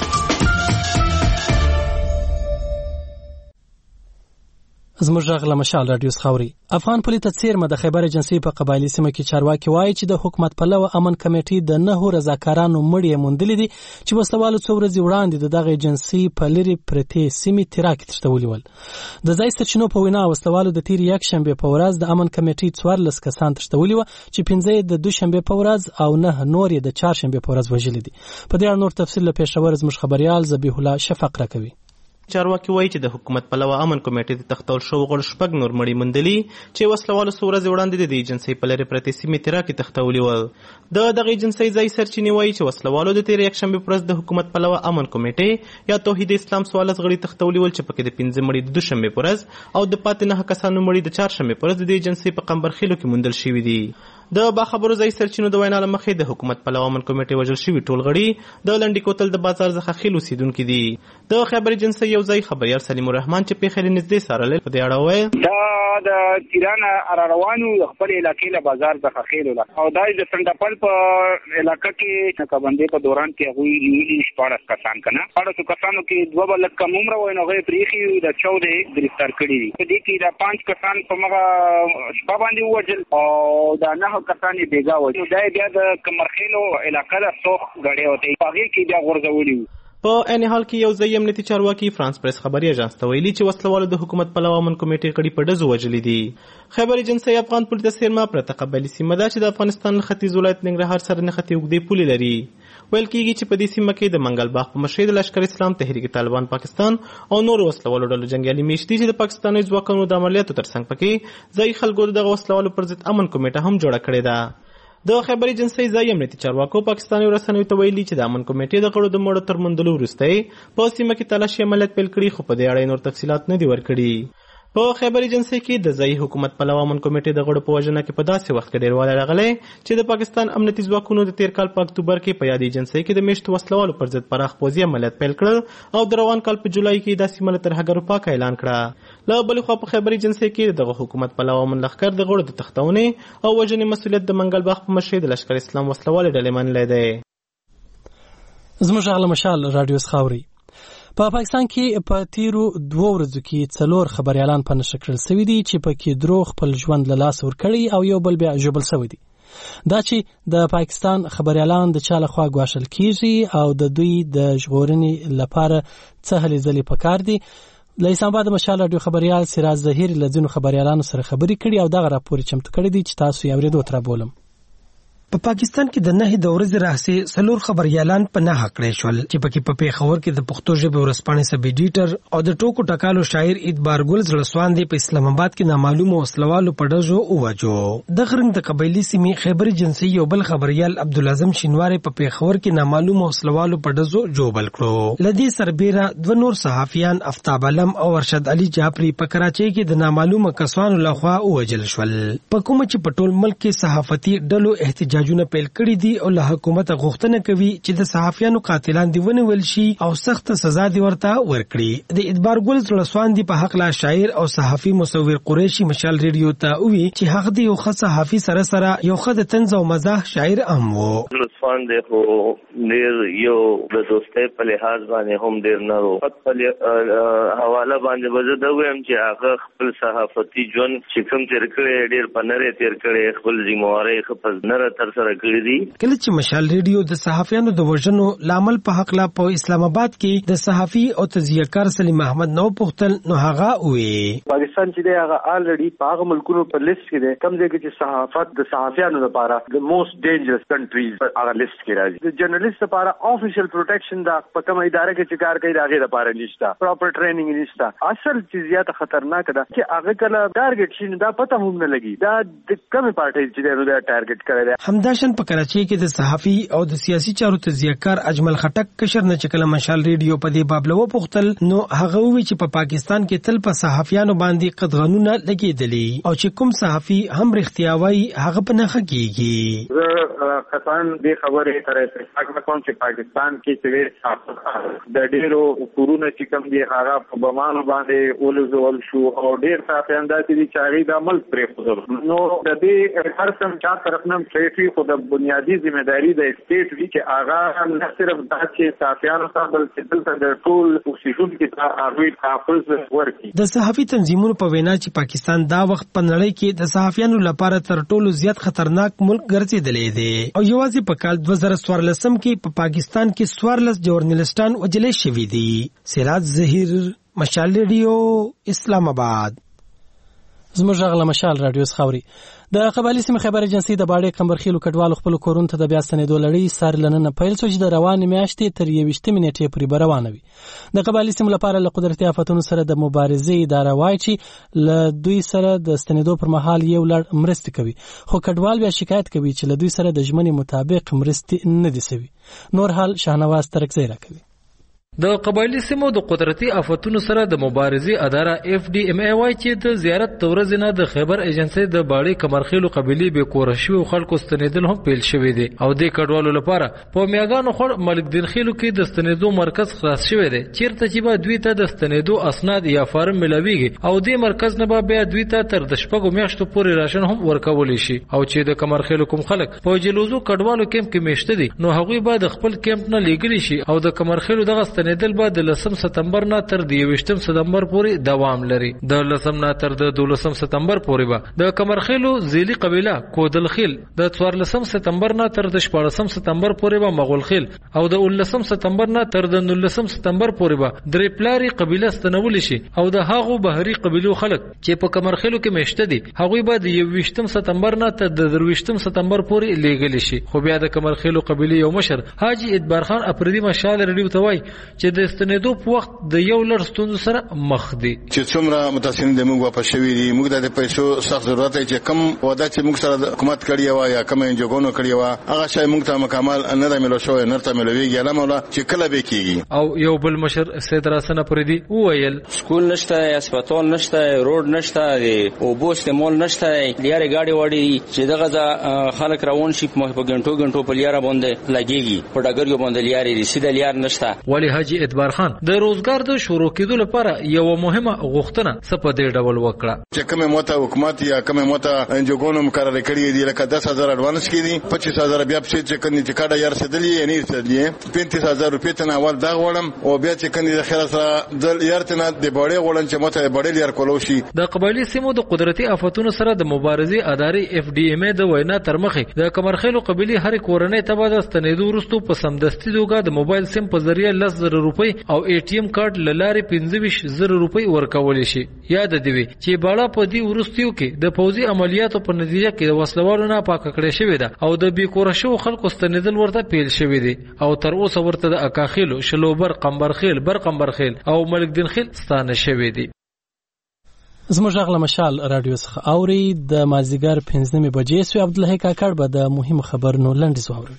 زموږ غږ له مشال رادیو څخه اوري. افغان پولیس څیرمه د خیبر ایجنسی په قبایلي سیمه کې چارواکي وایي چې د حکومت پلوه امن کمیټې د 9 رضاکارانو مړي موندلې دي چې وسلوالو څو ورځې وړاندې د دغه ایجنسی په لري پرتې سیمې تیراکې تښتولي ول. د ځای سرچینو په وینا وسلوالو د تیر یک شنبه په ورځ د امن کمیټې 14 کسان تښتولي و چې 15 د دوشنبه په ورځ او 9 نور د چهارشنبه په ورځ وژل دي. په دې اړه نور تفصیل له پېښور زموږ خبريال ذبیح الله شفق راکوي. چارواکي وایي چې د حکومت پلوه امن کمیټې د تختول شو غړو شپږ نور مړي موندلي چې وسلوالو څو ورځې وړاندې د ایجنسۍ په لرې پرتې سیمې تیراکې تختولي ول. د دغه ایجنسۍ ځای سرچینې وایي چې وسلوالو د تېرې یکشنبې په ورځ د حکومت پلوه امن کمیټې یا توحید اسلام 14 غړي تختولي ول چې پکې د 15 مړي د دوشنبې په ورځ او د پاتې 9 کسانو مړي د چهارشنبې په ورځ د ایجنسۍ په قمبرخیلو کې موندل شوي دي. د باخبرو ځای سرچینو د وینا له مخې د حکومت پلوه امن کمیټې وژل شوي ټول غړي د لنډي کوتل د بازار څخه خیل اوسېدونکي دي. د خیبر ایجنسۍ یو ځای خبریال سلیم الرحمن چې پیښې نږدې څارلې په دې اړه وویل دا د تیران روانو خپل علاقې له بازار څخه خیل ولا او دا د سندپل په علاقې کې نقابندې په دوران کې هغوی نیولي 14 کسان کنه 14 کسانو کې دوه بل کم عمر وای نو غي پریخي د 14 گرفتار کړي دي. په دې کې د 5 کسان په مغه شپه باندې وژل او دا 9 کسان بیګا و. نو دا بیا د کمرخیلو علاقې له سوخ غړې وته هغه کې بیا غورځولي. په ان حال کې یو ځای امنیتي چارواکي فرانس پریس خبري اژانس ته ویلي چې وسلوالو د حکومت پلوه امن کمیټې غړي په ډزو وژلي دي. خیبر ایجنسۍ افغان پولیس سیمه پر تقبلي سیمه ده چې د افغانستان ختیځ ولایت ننګرهار سره نښتې اوږدې پولې لري. ویل کېږي چې په دې سیمه کې د منګل باغ په مشرۍ د لشکر اسلام تحریک طالبان پاکستان او نور وسلوالو ډلو جنګیالي میشت دي چې د پاکستاني ځواکونو د عملیاتو ترڅنګ پکې ځای خلکو دغه وسلوالو پر ضد امن کمیټه هم جوړه کړې ده. د خیبر ایجنسۍ ځای امنیتي چارواکو پاکستاني رسنیو ته ویلي چې د امن کمیټې د غړو د مړو تر موندلو وروسته په سیمه کې تلاشي عملیات پیل کړي خو په دې اړه نور تفصیلات نه دي ورکړي. په خیبر ایجنسۍ کې د ځای حکومت پلوه امن کمیټې د غړو په وژنه کې په داسې وخت کې ډېروالی راغلی چې د پاکستان امنیتي ځواکونو د تیر کال په اکتوبر کې په یاد ایجنسۍ کې د میشتو وسلوالو پر ضد پراخ پوځي عملیات پیل کړل او د روان کال په جولای کې دا سیمه له ترهګرو پاکه اعلان کړه. له بلې خوا په خیبر ایجنسۍ کې دغه حکومت پلوه امن لښکر د غړو د تختونې او وژنې مسؤلیت د منګل باغ په مشرۍ د لشکر اسلام وسلوالې ډلې منلی دی. زموږ غږ له مشال رادیو څخه اوري. په پاکستان کې په تیرو 2 ورځو کې 4 خبريالان په نشه کړل شوي دي چې پکې درو خپل ژوند له لاسه ورکړي او یو بل بیا ژوبل شوی دي. دا چې د پاکستان خبريالان د چا لخوا ګواښل کیږي او د دوی د ژغورنې لپاره څه هلې ځلې پکار دي. له اسلام آباد مشال رادیو خبريال سراج ظهیر له ځینو خبريالانو سره خبرې کړي او دغه راپور چمتو کړی دی چې تاسو یې اورېدو تر بولم. په پاکستان کې د نهي د ورځې راهسې سلور خبريالان په نه کړې شول چې پکې په پیښور کې د پښتو ژبې ورسپانې سب ایډیټر او د ټوکو ټکالو شاعر ادبار ګل زړسوان دی په اسلام آباد کې نامعلومه وسلوالو په ډزو وواجو. د غرنګ د قبایلی سیمې خیبر جنسي یو بل خبريال عبدالعظم شینواری په پیښور کې نامعلومه وسلوالو په ډزو جوبل کړو. لدی سربیره دوه نور صحافیان افتاب علم او ارشد علي جعفری په کراچۍ کې د نامعلومه کسانو لخوا ووجل شول. په کوم چې په ټول ملک کې صحافتي ډلو احتجاجونه پیل کړي دي او له حکومت غوښتنه کوي چې د صحافیانو قاتلان دی ونیول شي او سخت سزا دی ورته ورکړي. د ادبار ګل زړسوان دی په حق لا شاعر او صحافي مصور قریشي مشال ریډیو ته وی چې حق دی یو ښه صحافي سره یو ښه د طنز او مزاح شاعر هم وو. زړسوان دی خو ډیر یو د دوستۍ په لحاظ باندې هم ډیر نه وو. په حواله باندې وزه دا ویم چې هغه خپل صحافتي ژوند چې کوم تیر کړی ډیر پنره تیر کړی خپل ذمہواری خپل نره تر سره کړی دي. کله چې مشال ریډیو د صحافیانو د وژنو لامل په حق لا په اسلام آباد کې د صحافي او تجزیه‌کار سلیم احمد نو پختل نو هغه وې پاکستان چې دی هغه الریډي په هغه ملکونو په لیست کې دی کوم ځای کې چې صحافت د صحافیانو لپاره د موست ډینجرس کنټریز په هغه لیست کې راځي. د جرنالیست لپاره افیشل پروټیکشن دا په کومه اداره کې چې کار کوي دا غیر لپاره نشته. پراپر ټریننګ نشته. اصل چې زیاته خطرناک ده چې هغه کله ټارګټ شي دا پته هم نه لګي دا د کومه پارټي چې دا ټارګټ کړی دی. همداشن په کراچۍ کې د صحافي او د سیاسي چارو تجزیه‌کار اجمل خټک کشر نه چکله مشال ریډیو په دې باب لو پختل نو هغه وی چې په پاکستان کې تل په صحافیانو باندې قدغنونه لګیدلي او چې کوم صحافي هم رښتیا وایي هغه په نه خکېږي. کسان دې خبرې تر اتفاق نه کوم چې پاکستان کې چې د ډیرو کورونه چې کوم دي هغه په بمانو باندې ولزول شو او ډیر صحافیان داسې دي چې هغه د عمل پرې خو نو د دې هر څه چا طرف نه شي خو د بنیادی ځمېداري د اسټیټ وی چې هغه نه صرف دا چې صحافیانو ته بلکې دلته د ټول اوسیدونکو ته هغه تحفظ ورکړي. د صحافي تنظیمونو په وینا چې پاکستان دا وخت په نړۍ کې د صحافیانو لپاره تر ټولو زیات خطرناک ملک ګرځېدلی دی او یوازې په کال 2014 کې په پاکستان کې 14 جورنالستان وجلې شوي دي. سراج ظهیر مشال ریډیو اسلام آباد. زموږ غلا مشال رادیو خاوري د قبایلی سیمه خیبر ایجنسی د باډې کمبرخیلو کډوالو خپل کورون ته د بیا ستنېدو لړۍ سار لننه پیل شو چې د روانې میاشتې تر 21 نیټې پورې روانه وي. د قبایلی سیمه لپاره له قدرتي آفتونو سره د مبارزې اداره وایي چې له دوی سره د ستنېدو پر مهال یو لړ مرستې کوي خو کډوال بیا شکایت کوي چې له دوی سره د ژمنې مطابق مرستې نه دي سوي. نور حال شاهنواز ترکزی راکوي. د قبایلی سیمو د قدرتي آفتونو سره د مبارزې اداره FDMA وايي چې د زیارت تورز نه د خیبر ایجنسی د باړې کمرخیلو قبیلې به کورشوي خلکو ستنیدل هم پیل شوی دی او د کډوالو لپاره په میاګانو خړ ملک دین خیلو کې د ستنیدو مرکز خلاص شوی دی چیرته چې به دوی ته د ستنیدو اسناد یا فارم ملاويږي او د مرکز نه به دوی ته تر د شپږو میاشتو پورې راشن هم ورکول شي او چې د کمرخیلو کوم خلک په جلوزو کډوالو کیمپ کې میشته دي نو هغوی به د خپل کیمپ نه لیږل شي او د کمرخیلو دغه ستنیدل به د 10 سپتمبر نه تر 21 سپتمبر پورې دوام لري. د 10 نه تر د 12 سپتمبر پورې به د کمرخیلو زیلی قبیله کودلخیل د 14 سپتمبر نه تر د 14 سپتمبر پورې به مغولخیل او د 19 سپتمبر نه تر د 19 سپتمبر پورې به درې پلاری قبیله ستنول شي او د هغو بهري قبیلو خلک چې په کمرخیلو کې میشته دي هغوی به د 21 سپتمبر نه تر د 23 سپتمبر پورې لیږل شي. خو بیا د کمرخیلو قبیله یو مشر حاجی ادبار خان افریدی مشال ریډیو ته وایي چې د ستنېدو په وخت د یو لړ ستونزو سره مخ دي چې څومره متاسفین د موږ واپس شوي دي موږ د پیسو سخت ضرورت دی چې کم وعده چې موږ سره حکومت کړی و یا کوم انجوګونو کړی و هغه شای موږ ته مکمل نه د ملو شو نه ته ملويږي الله مولا چې کله به کیږي. او یو بل مشر سید راسن افریدی وویل سکول نشته هسپتال نشته روډ نشته او بوست مول نشته لیاره گاډي وړي چې دغه خلک روان شي په غنټو په لیاره باندې لګيږي په ډګر باندې لیاره رسیدل لیار نشته. ولی حاجی ادبار خان د روزګار د شروع کېدو لپاره یو مهمه غوښتنه سپدې ډول وکړه چې کومه موته حکومت یا کومه موته انجوګونو مقرره کړی دی لکه 10000 اډوانس کړي 25000 بیا چې کني چې کاډه یار سدلی نه سدلی 35000 روپۍ ته اول دا غوړم او بیا چې کني د خیر سره د یار ته د بړې غوړن چې موته بړې یار کولو شي. د قبایلی سیمو د قدرتي آفتونو سره د مبارزې ادارې FDMA د وینا تر مخې د کمرخیلو قبیلې هر کورنۍ ته د ستنېدو وروسته په سمدستي توګه د موبایل سیم په ذریعہ 10,000 15,000 روپۍ او ATM کارت لاره 25,000 روپۍ ورکول شي. یاد دی چې بالا په دې ورستیو کې د پوځي عملیاتو په نتیجه کې وسلوالو نه پاک کړی شوی ده او د بیکوره شو خلکو ستنیدل ورته پیل شوی دی او تر اوسه ورته د اکاخیلو شلوبر قمبرخیل برقمبرخیل او ملک دین خیل ستانه شوی دی. زموږ غږ له مشال رادیو څخه اوري د مازیګر 15 بجې سوی عبدالله کاکړ به د مهم خبرونو لنډیز واوروي.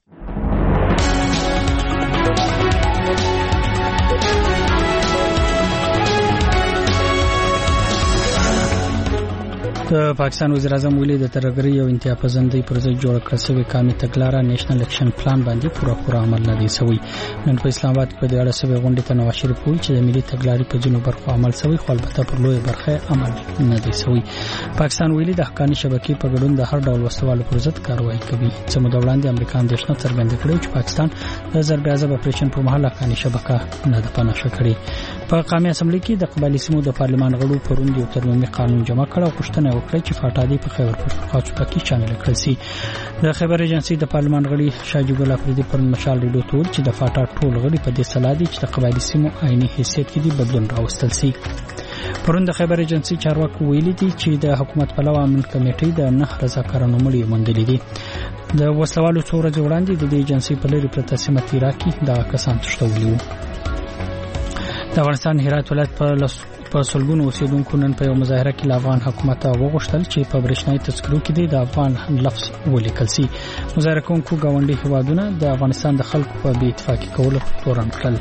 د پاکستان وزیر اعظم ویلي د ترهګرۍ او انتها پسندۍ پر ضد جوړ کړل شوی قومي تګلاره نېشنل اکشن پلان باندې پوره عمل نه دی شوی. نن په اسلام آباد کې په دې اړه شوی غونډه ته نواز شریف وایي چې د ملي تګلارې په ځینو برخو عمل شوی خو البته پر لوی برخه عمل نه دی شوی. پاکستان ویلي د حقاني شبکې په ګډون د هر ډول وسوالو پر ضد کاروایی کوي. څه موده وړاندې امریکا اندېښنه څرګنده کړې چې پاکستان د ضرب عذاب اپریشن په مهال حقاني شبکه نه ده پناه کړې. په قومي اسمبلی کې د قبایلي سیمو د پارلمان غړو پروند یو ترمیم قانون جمع کړ او غوښتنه وکړه چې فاټا په خیبر پختونخوا کې شامل کړل شي. د خیبر ایجنسی د پارلمان غړي شاجي ګل افریدي پر مشال ریډیو ټول چې د فاټا ټول غړي په دې سلا دي چې د قبایلي سیمو عیني حیثیت کې دي بدلون راوستل شي. پرون د خیبر ایجنسی چارواکو ویلي دي چې د حکومت پلوه عامل کمیټې د نه رضاکارانو مړي موندلې دي. د وسلوالو څو ورځې وړاندې د ایجنسی په لری پرته سیمه تیرا کې د کسان تښتولي وو. د افغانستان هرات ولایت په سلګونو اوسیدونکو نن په یو مظاهره کې افغان حکومت وغوښتل چې په برېښنايي تذکرو کې د افغان لفظ ولیکل شي. مظاهره کوونکو ګاونډي هیوادونه د افغانستان د خلکو په بې اتفاقي کولو تورن کړل.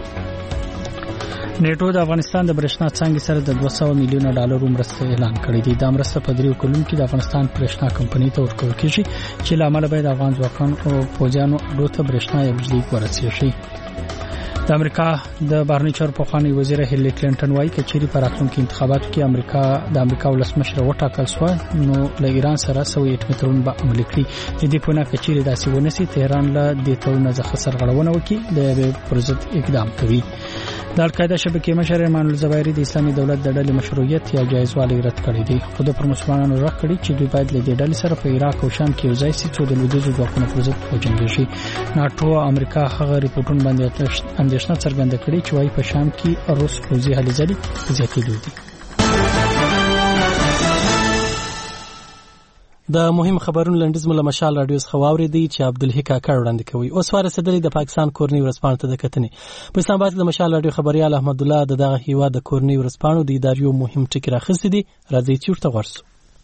نیټو د افغانستان د برېښنا څانګې سره د 200 میلیونه ډالر مرسته اعلان کړې ده. دا مرسته په 3 کلونو کې د افغانستان برېښنا کمپنۍ ته ورکول کیږي چې لامل به د افغان ځواکونو او پوځیانو اډو ته برېښنا یا بجلی ورسیږي. د امریکا د بهرنی چارو پخوانی وزیر هیلری کلینټن وايي چې چیرې په راتلونکي انتخاباتو کې امریکا ولسمشر وټاکل شو نو له ایران سره سوي اتمترون به عمل کړي. د دې په نه کې چیرې داسې ونسي تهران له دې تړون څخه سرغړونه وکړي د پرزت اقدام کوي. د القاعده شبکې مشر ایمان الزبیری د اسلامي دولت د ډلې مشروعیت یا جایزوالی رد کړی دی. خو د مسلمانانو رغ کړی چې دوی باید له دې ډلې سره په عراق او شام کې یو ځای شي چې د لویدیځو ځواکونو پر ضد وجنګیږي. ناتو امریکا هغه ریپورتونه باندې اندېښنه څرګنده کړې چې وايي په شام کې روس پوځي هلې ځلې زیاتېدو دي. د مهم خبرونو لنډیز مله مشال رادیو څخه واوریدي چې عبدالله کاکړ وړاندې کوي. اوس ورسېدلې د پاکستان کورنۍ ورځپاڼو ته د کتنې. په اسلام آباد د مشال رادیو خبريال احمد الله دغه هیواد د کورنۍ ورځپاڼو د اداریو مهم ټکی راخستې دي. راځي چې ورته ورسو.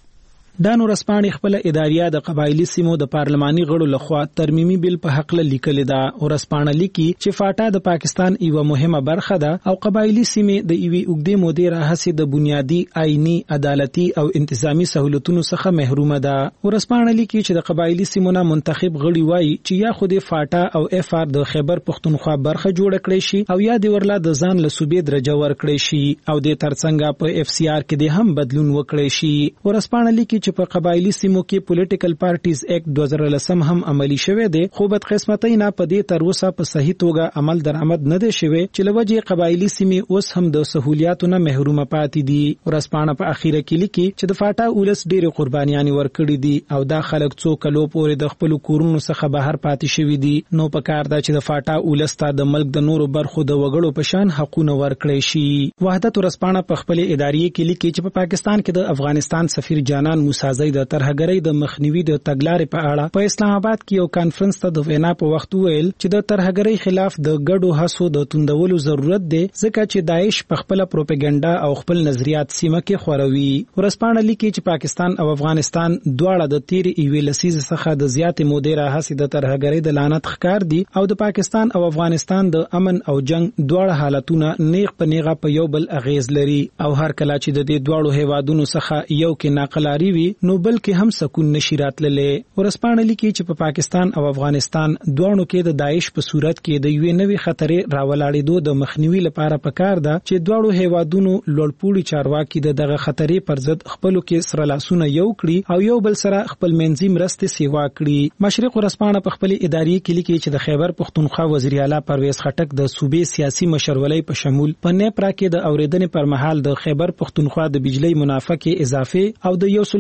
دا ورځپاڼې خپل اداریه د قبایلی سیمو د پارلماني غړو لخوا ترمیمي بل په حق لیکل ده. ورځپاڼه لیکي چې فاټا د پاکستان یو مهمه برخه ده او قبایلی سیمې د ایوي اوګدې مودې راهسي د بنیادی آئینی عدالتي او انتظامی سہولتونو څخه محرومه ده. ورځپاڼه لیکي چې د قبایلی سیمو نه منتخب غړي وایي چې یا خو د فاټا او اف ار د خیبر پختونخوا برخه جوړ کړي شي او یا د ورلا د ځان له صوبې درجه ورکړي شي او د ترڅنګ په اف سی آر کې د هم بدلون وکړي شي. ورځپاڼه لیکي په قبایلی سیمو کې پولیټیکل پارټیز ایکټ 2010 هم عملی شوه دی خو بد قسمتۍ نه پدې تر اوسه په صحیح توګه عمل درآمد نه دی شوی چې لوجه قبایلی سیمې اوس هم د سہولیاتو نه محرومه پاتې دي. ورځپاڼه په اخیره کې لیکي چې د فاټا اولس ډېر قربانیان ورکړي دي او دا خلک څو کلو پورې د خپل کورونو څخه بهر پاتې شوی دي. نو په کار دا چې د فاټا اولس ته د ملک د نورو برخو د وګړو په شان حقونه ورکړي شي. وحدت ورځپاڼه په خپل ادارې کې لیکي چې په پاکستان کې د افغانستان سفیر جانان موسی زئی د ترهګرۍ د مخنیوي د تګلارې په اړه په اسلام آباد کې یو کانفرنس ته د وینا په وخت ویل چې د ترهګرۍ خلاف د ګډو هڅو د توندولو ضرورت دی ځکه چې داعش په خپل پروپاګاندا او خپل نظریات سیمه کې خوروي. ورځپاڼه لیکي چې پاکستان او افغانستان دواړه د تیر ایوي لسیز څخه د زیاتې مودې راهسي د ترهګرۍ د لعنت ښکار دي او د پاکستان او افغانستان د امن او جنگ دواړه حالتونه نیغ په نیغه په یو بل اغیز لري او هر کله چې د دې دواړو هیوادونو څخه یو کې ناقلاری وي نو بلکې هم سکون نشي راتللی. ورځپاڼه لیکي چې په پاکستان او افغانستان دواړو کې د داعش په صورت کې د یوې نوې خطرې راولاړېدو د مخنیوي لپاره پکار ده چې دواړو هیوادونو لوړپوړي چارواکي دغه خطرې پر ضد خپلو کې سره لاسونه یو کړي او یو بل سره خپل منځي مرستې سیوا کړي. مشرق ورځپاڼه په خپل ادارې کې لیکي چې د خیبر پختونخوا وزیر اعلی پرویز خټک د صوبې سیاسي مشرولۍ په شمول په نیپرا کې د اوریدنې پر مهال د خیبر پختونخوا د بجلی منافع کې اضافه او د 1.6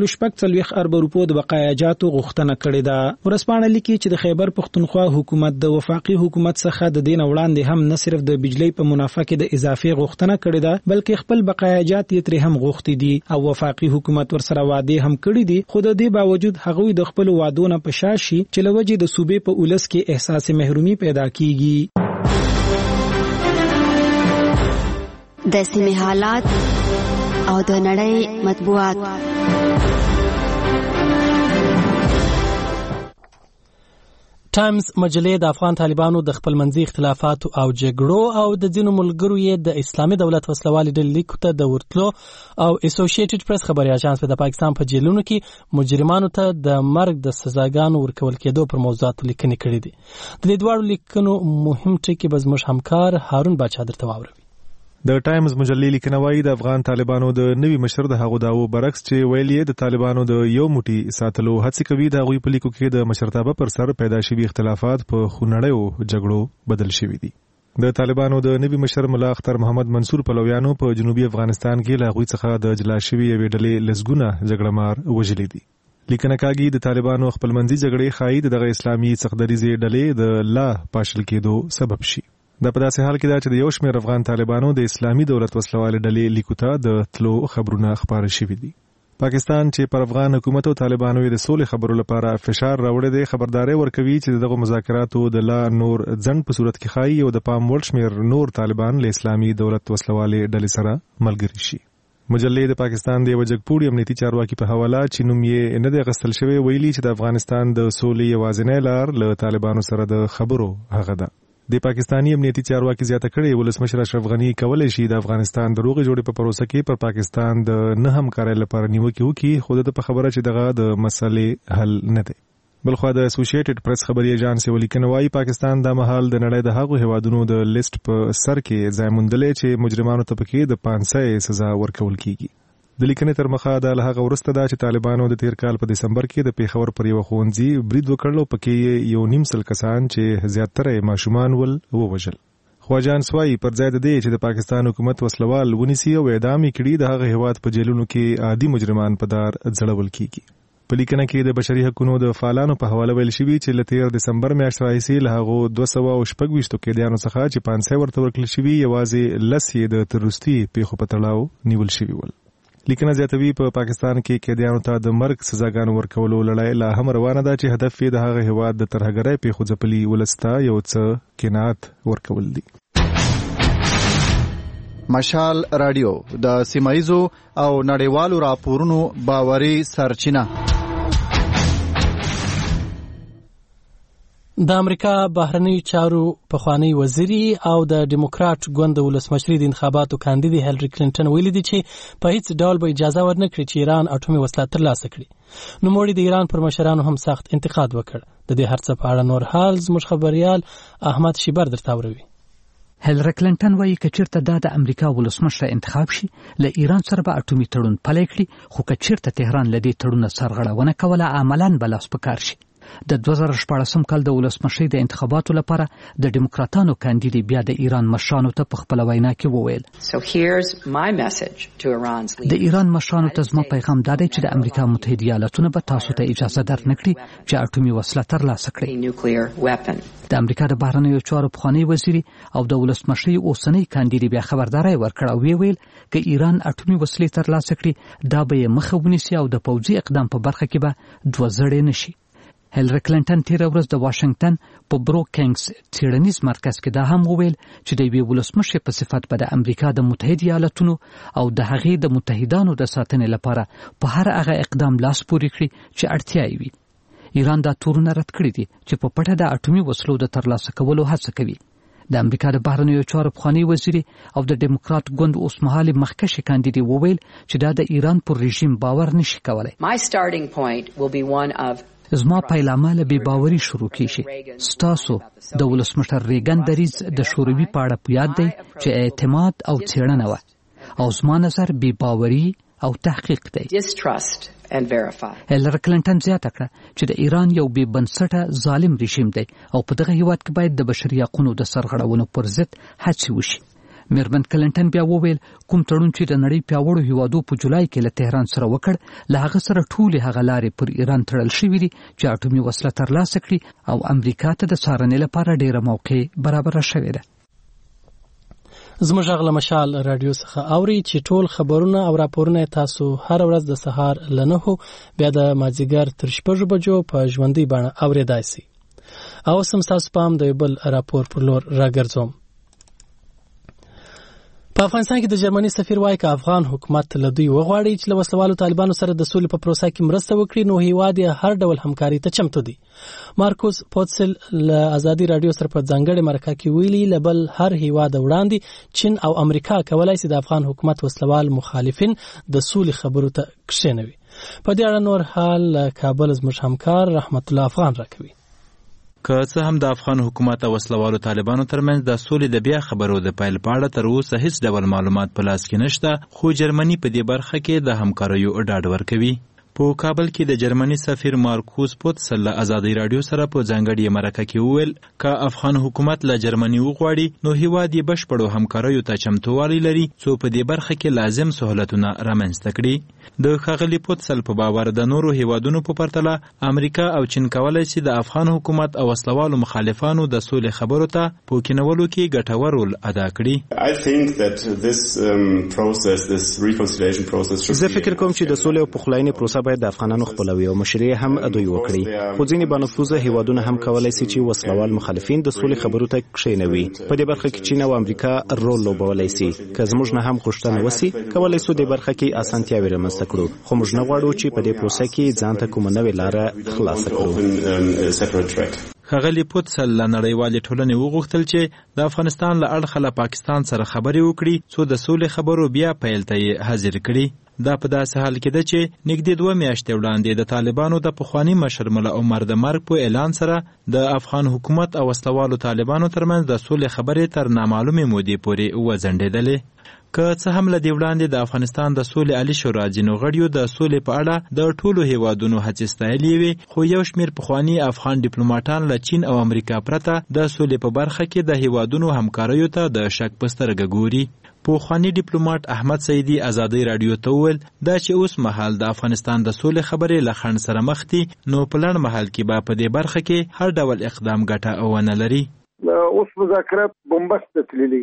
140 ارب روپو د بقایا جاتو غوښتنه کړې ده. ورسپانه لیکي چې د خیبر پختونخوا حکومت د وفاقي حکومت څخه د دین وړاندې هم نه صرف د بجلی په منافع کې د اضافي غوښتنه کړې ده بلکې خپل بقایا جات یې ترې هم غوښتي دي او وفاقي حکومت ورسره وعده هم کړې دي. خو د دې باوجود هغوی د خپل وعدونو په شاشي چې لوجې د صوبې په اولس کې احساس محرومي پیدا کیږي. د سیمې حالات او د نړۍ مطبوعات. ټایمز مجلې د افغان طالبانو د خپلمنځي اختلافاتو او جګړو او د ځینو ملګرو یې د اسلامي دولت وسلوالي ډلې لیکو ته د ورتلو او اسوسییټډ پریس خبري اژانس په پاکستان په جیلونو کې مجرمانو ته د مرګ د سزاګانو ورکول کېدو پر موضوعاتو لیکنې کړې دي. د دې دواړو لیکنو مهم ټکي به زموږ همکار هارون باچا درته واوروي. د ټایمز مجلې لیکنه وايي د افغان طالبانو د نوي مشر د هغو داو برعکس چې ویلي د طالبانو د یو موټي ساتلو هڅه کوي د غوي په لیکو کې د مشرتابه پر سر پیدا شوي اختلافات په خونړیو جګړو بدل شوي دي. د طالبانو د نوي مشر ملا اختر محمد منصور پلویانو په جنوبي افغانستان کې له غوي څخه د جلا شوي یوې ډلې لسګونه جګړهمار وژلي دي. لیکنه کاږي د طالبانو خپلمنځي جګړې خاید دغه اسلامي څخدریزي ډلې د لا پاشل کېدو سبب شي. د په داسې حال کې دا چې د یو شمېر افغان طالبانو د اسلامي دولت وسلوالې ډلې لیکو ته د تلو خبرونه خپاره شوي دي. پاکستان چې پر افغان حکومت او طالبانو د سولې خبرو لپاره فشار راوړی دی خبرداري ورکوي چې دغه مذاکراتو د لا نور ځند په صورت کې خایي او د پام وړ شمېر نور طالبان له اسلامي دولت وسلوالې ډلې سره ملګري شي. مجلې د پاکستان د وجګپوړي امنیتي چارواکي په حواله چې نوم یې نه دی غسل شوی ویلي چې د افغانستان د سولې یوازینی لار له طالبانو سره د خبرو هغه ده. د پاکستانی امنیتي چارواکي زیاته کړي ولسمشر اشرف غنی کولای شي د افغانستان د روغې جوړې په پروسه کې پر پاکستان د نه همکارۍ لپاره نیوکه وکړي خو د په خبره چې دغه د مسلې حل نه دی. بلخو د اسوسییټډ پریس خبري اژانس ولیکنه وايي پاکستان د مهال د نړۍ د هغو هوادونو د لیست په سر کې ځای موندلې چې مجرمانو ته پکې د 500 سزا ورکول کیږي. د لیکنې تر مخه د هغه ورسته دا چې طالبانو د تیر کال په دسمبر کې د پیښور پر یو ښوونځي برید وکړ او پکې یو نیم سل کسان چې زیاتره ماشومان ول ووژل. خو اژانس وايي پر ځای د دې چې د پاکستان حکومت وسلوال ونیسي او اعدام کړي د هغه هواد په جیلونو کې عادي مجرمان په دار ځړول کیږي. په لیکنه کې د بشري حقوقو د فعالانو په حواله ویل شوی چې ل 13 دسمبر میاشتې راځي له هغه 226 قیدیانو څخه چې 500 ورته ورکړل شوی یوازې لسې د تروریستي پیښو په تړاو نیول شوی ول. لیکنه زیاتوي په پاکستان کې قیدیانو ته د مرګ سزاګانو ورکولو لړۍ لا هم روانه ده چې هدف یې د هغه هواد د ترهګرۍ پیښو ځپلي ولستا یو څه قناعت ورکول دي. مشال رادیو د سیمایزو او نړیوالو راپورونو باوري سرچینه. د امریکا بهرنی چارو پخوانی وزیری او د ډیموکرات ګوند ولسمشري د انتخاباتو کاندید هیلری کلینټن ویلي دي چې په هیڅ ډول به اجازه ورنکړي چې ایران اټومي وسله ترلاسه کړي. نو موږ د ایران پر مشرانو هم سخت انتقاد وکړ. د دې هرڅه په اړه نور حال زموږ خبريال احمد شیبر درته وروي. هیلری کلینټن وایي چې چیرته د امریکا ولسمشر انتخاب شي له ایران سره به اټومي تړون پلی کړي خو که چیرته تهران لدی تړون سرغړونه کوله عملاً بلاس پکار شي. د 2014 کال د ولسمشرۍ د انتخاباتو لپاره د ډیموکراتانو کاندید بیا د ایران مشرانو ته په خپل وینا کې وویل د ایران مشرانو ته زما پیغام دا دی چې د امریکا متحده ایالاتونه به تاسو ته اجازه درنکړي چې اټومي وسله ترلاسه کړئ. د امریکا د بهرنیو چارو پخوانی وزیری او د ولسمشرۍ اوسنی کاندید بیا خبرداري ورکړه او ویل چې ایران اټومي وسلې ترلاسه کړي دا به مخه ونیسي او د پوځي اقدام په برخه کې به دوه زړې نشي. هیلری کلینټن تیر ورځ د واشنگټن په بروکینګز څېړنیز مرکز کې دا هم وویل چې د یوې ولسمشر په صفت به د امریکا د متحده ایالاتونو او د هغې د متحدانو د ساتنې لپاره په هر هغه اقدام لاس پورې کړي چې اړتیا یې وي. ایران دا تورونه رد کړي دي چې په پټه د اټومي وسلو د ترلاسه کولو هڅه کوي. د امریکا د بهرنیو چارو پخوانی وزیری او د ډیموکرات ګوند اوسمهالي مخکښ کاندید وویل چې دا د ایران پر رژیم باور نشي کولای. زما پیلامه له بې باوري شروع کیږي. ستاسو د ولسمشر ریګن دریځ د شوروي په اړه په یاد دی چې اعتماد او څېړنه وه او زما نظر بې باوري او تحقیق دی. هیلری کلینټن زیاته کړه چې د ایران یو بې بنسټه ظالم رژیم دی او په دغه هیواد کې باید د بشري حقوقو د سرغړونو پر ضد هڅې وشي. میرمن کلنټن بیا وویل کوم تړون چې د نړۍ پیاوړو هیوادو په جولای کې له تهران سره وکړ له هغه سره ټولې هغه لارې پر ایران تړل شوې دي چې اټومي وسله ترلاسه کړي او امریکا ته د څارنې لپاره ډېره موقع برابره شوې ده. زموږ غږ مشال رادیو څخه اوري چې ټول خبرونه او راپورونه تاسو هر ورځ د سهار له 9 بیا د مازیګر تر 6 بجو په ژوندۍ بڼه اورېدای شئ. او سم تاسو پام د بل راپور پر لور راګرځوم. په افغانستان کې د جرمني سفیر وایي چې افغان حکومت له دوی وغواړي چې له وسلوالو طالبانو سره د سولې په پروسه کې مرسته وکړي نو هیواد یې هر ډول همکاري ته چمتو دي. مارکوس پوتسل له ازادي رادیو سره په ځانګړي مرکه کې ویلي لبل هر هیواد وړاندې چین او امریکا کولای شي د افغان حکومت وسلوال مخالفین د سولې خبرو ته کښینوي. په دې اړه نور حال کابل زموږ همکار رحمت الله افغان راکوي. که څه هم د افغان حکومت او وسلوالو طالبانو ترمنځ د سولې د بیا خبرو د پیل په اړه تر اوسه هیڅ ډول معلومات په لاس کې نشته، خو جرمني په دې برخه کې د همکاریو ډاډ ورکوي. په کابل کې د جرمني سفیر مارکوس پوتسل له ازادي رادیو سره په ځانګړي مرکه کې وویل که افغان حکومت له جرمني وغواړي نو هیواد یې بشپړو همکاریو ته چمتووالی لري څو په دې برخه کې لازم سهولتونه رامنځته کړي. د ښاغلي پوتسل په باور د نورو هیوادونو په پرتله امریکا او چین کولای شي د افغان حکومت او وسلوالو مخالفانو د سولې خبرو ته په کینولو کې ګټور رول ادا کړي. زه فکر کوم چې د سولې او پخلاینې پروسه باید د افغانانو خپلوي او مشري هم دوی وکړي، خو ځینې بانفوذه هیوادونه هم کولای شي چې وسلوال مخالفین د سولې خبرو ته کښینوي. په دې برخه کې چین او امریکا رول لوبولای شي. که زموږ نه هم غوښتنه وسی کولای شو د برخه کې اسانتیاوې رامنځته کړو، خو موږ نه غواړو چې په دې پروسه کې ځان ته کومه نوې لاره خلاصه کړو. ښاغلي پوتسل له نړیوالې ټولنې وغوښتل چې د افغانستان له اړخه له پاکستان سره خبرې وکړي څو د سولې خبرو بیا پیل ته یې حاضر کړي. دا په داسې حال کې ده چې نږدې 2 میاشتې وړاندې د طالبانو د پخواني مشر ملا عمر د مرګ په اعلان سره د افغان حکومت او وسلوالو طالبانو ترمنځ د سولې خبرې تر نامعلومې مودې پورې وځنډېدلې. که څه هم له دې وړاندې د افغانستان د سولې عالي شورا ځینو غړیو د سولې په اړه د ټولو هیوادونو هڅې ستایلې وې، خو یو شمېر پخواني افغان ډیپلوماټان له چین او امریکا پرته د سولې په برخه کې د هیوادونو همکاریو ته د شک په سترګه ګوري. پخوانی ډیپلوماټ احمد سیدی ازادي رادیو ته وویل دا چې اوس مهال د افغانستان د سولې خبرې له خنډ سره مخ دي نو په لنډ مهال کې به په دې برخه کې هر ډول اقدام ګټه ونه لري. اوس مذاکرات بمبست تللی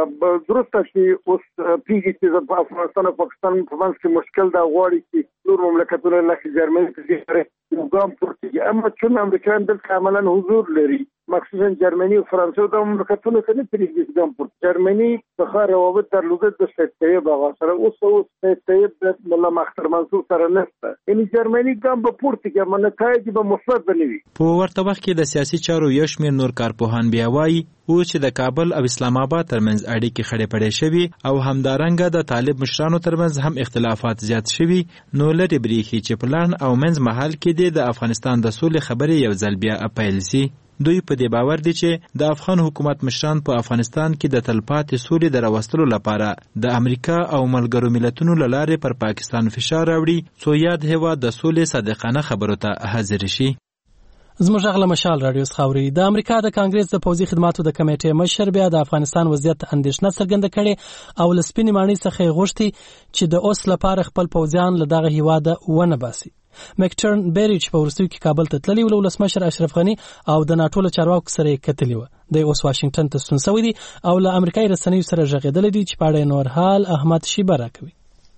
درسته چې اوس پیږي چې د افغانستان او پاکستان په منځ کې مشکل دا غواړي چې نور مملکتونه لکه جرمني په دې سره ګام پورته اما چې امریکایان دلته عملاً حضور لري، مخصوصا جرمني او فرانسه د مملکتونو ته نه پریږدي ګام پورته. جرمني څخه روابط درلودل د سید طیب هغه سره، اوس سید طیب د مولا مختار منصور سره نشته، یعنی جرمني ګام په پورته کې باندې نتایج به مثبت بنوي. په ورته وخت کې د سیاسي چارو یو شمېر نور کارپوهان بیا وایي او چې د کابل او اسلام آباد ترمنځ اړیکې خړې پړې شوي او همدارنګه د طالب مشرانو ترمنځ هم اختلافات زیات شوي نو لرې بریښي چې په لنډ او منځ مهال کې د افغانستان د سولې خبرې یو ځل بیا پیل شي. دوی په دې باور دي چې د افغان حکومت مشران په افغانستان کې د تلپاتې سولې د راوستلو لپاره د امریکا او ملګرو ملتونو له لارې پر پاکستان فشار راوړي څو یاد هیواد د سولې صادقانه خبرو ته حاضر شي. زموږ غږ مشال رادیو خاوري د امریکا د کانګرس د پوځي خدماتو د کمیټې مشر بیا د افغانستان وضعیت اندېښنه څرګنده کړې او لسپینې ماڼۍ څخه غوښتي چې د اوس لپاره خپل پوځیان له دغه هیواده ونه باسي. مکټرن بیری چې په وروستیو کې کابل ته تللی و له ولسمشر اشرف غني او د ناټو له چارواکو سره یې کتلي وه. دی اوس واشنګټن ته ستون شوی دی او له امریکایي رسنیو سره غږېدلی دی چې په اړه نور حال احمد شیبه راکوي.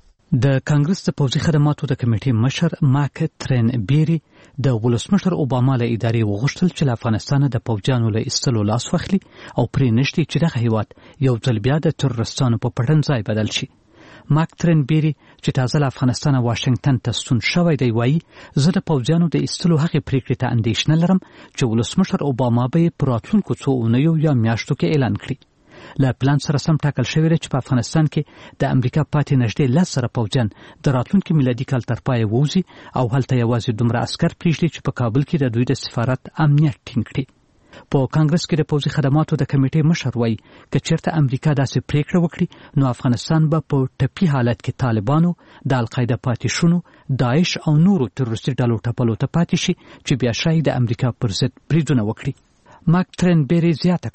د کانګرس د پوځي خدماتو د کمیټې مشر مکټرن بیری د ولسمشر اوباما له ادارې وغوښتل چې له افغانستان د پوځیانو له ایستلو لاس واخلي او پرې نشتی چې دغه هیواد یو ځل بیا د ترورستانو په پټن ځای بدل شي. مکټرن بیری چې تازه له افغانستان واشنګټن ته ستون شوی دی وایي زه د پوځیانو د ایستلو هغې پریکړې ته اندېښنه لرم چې ولسمشر اوباما به یې په راتلونکو څو اونیو یا میاشتو کې اعلان کړي. له پلان سره سم ټاکل شوی دی چې په افغانستان کې د امریکا پاتې نږدې 10 زره پوځیان د راتلونکي میلادي کال تر پایه ووځي او هلته یوازې دومره عسکر پرېږدي چې په کابل کې د دوی د سفارت امنیت ټینګ کړي. په کانګرس کې د پوځي خدماتو د کمیټې مشر وایي که چېرته امریکا داسې پریکړه وکړي نو افغانستان به په ټپي حالت کې طالبانو د القاعده پاتې شونو داعش او نورو تروریستي ډلو ټپلو ته پاتې شي چې بیا شاید د امریکا پر ضد بریدونه وکړي. مکټرن بیری زیاته کړه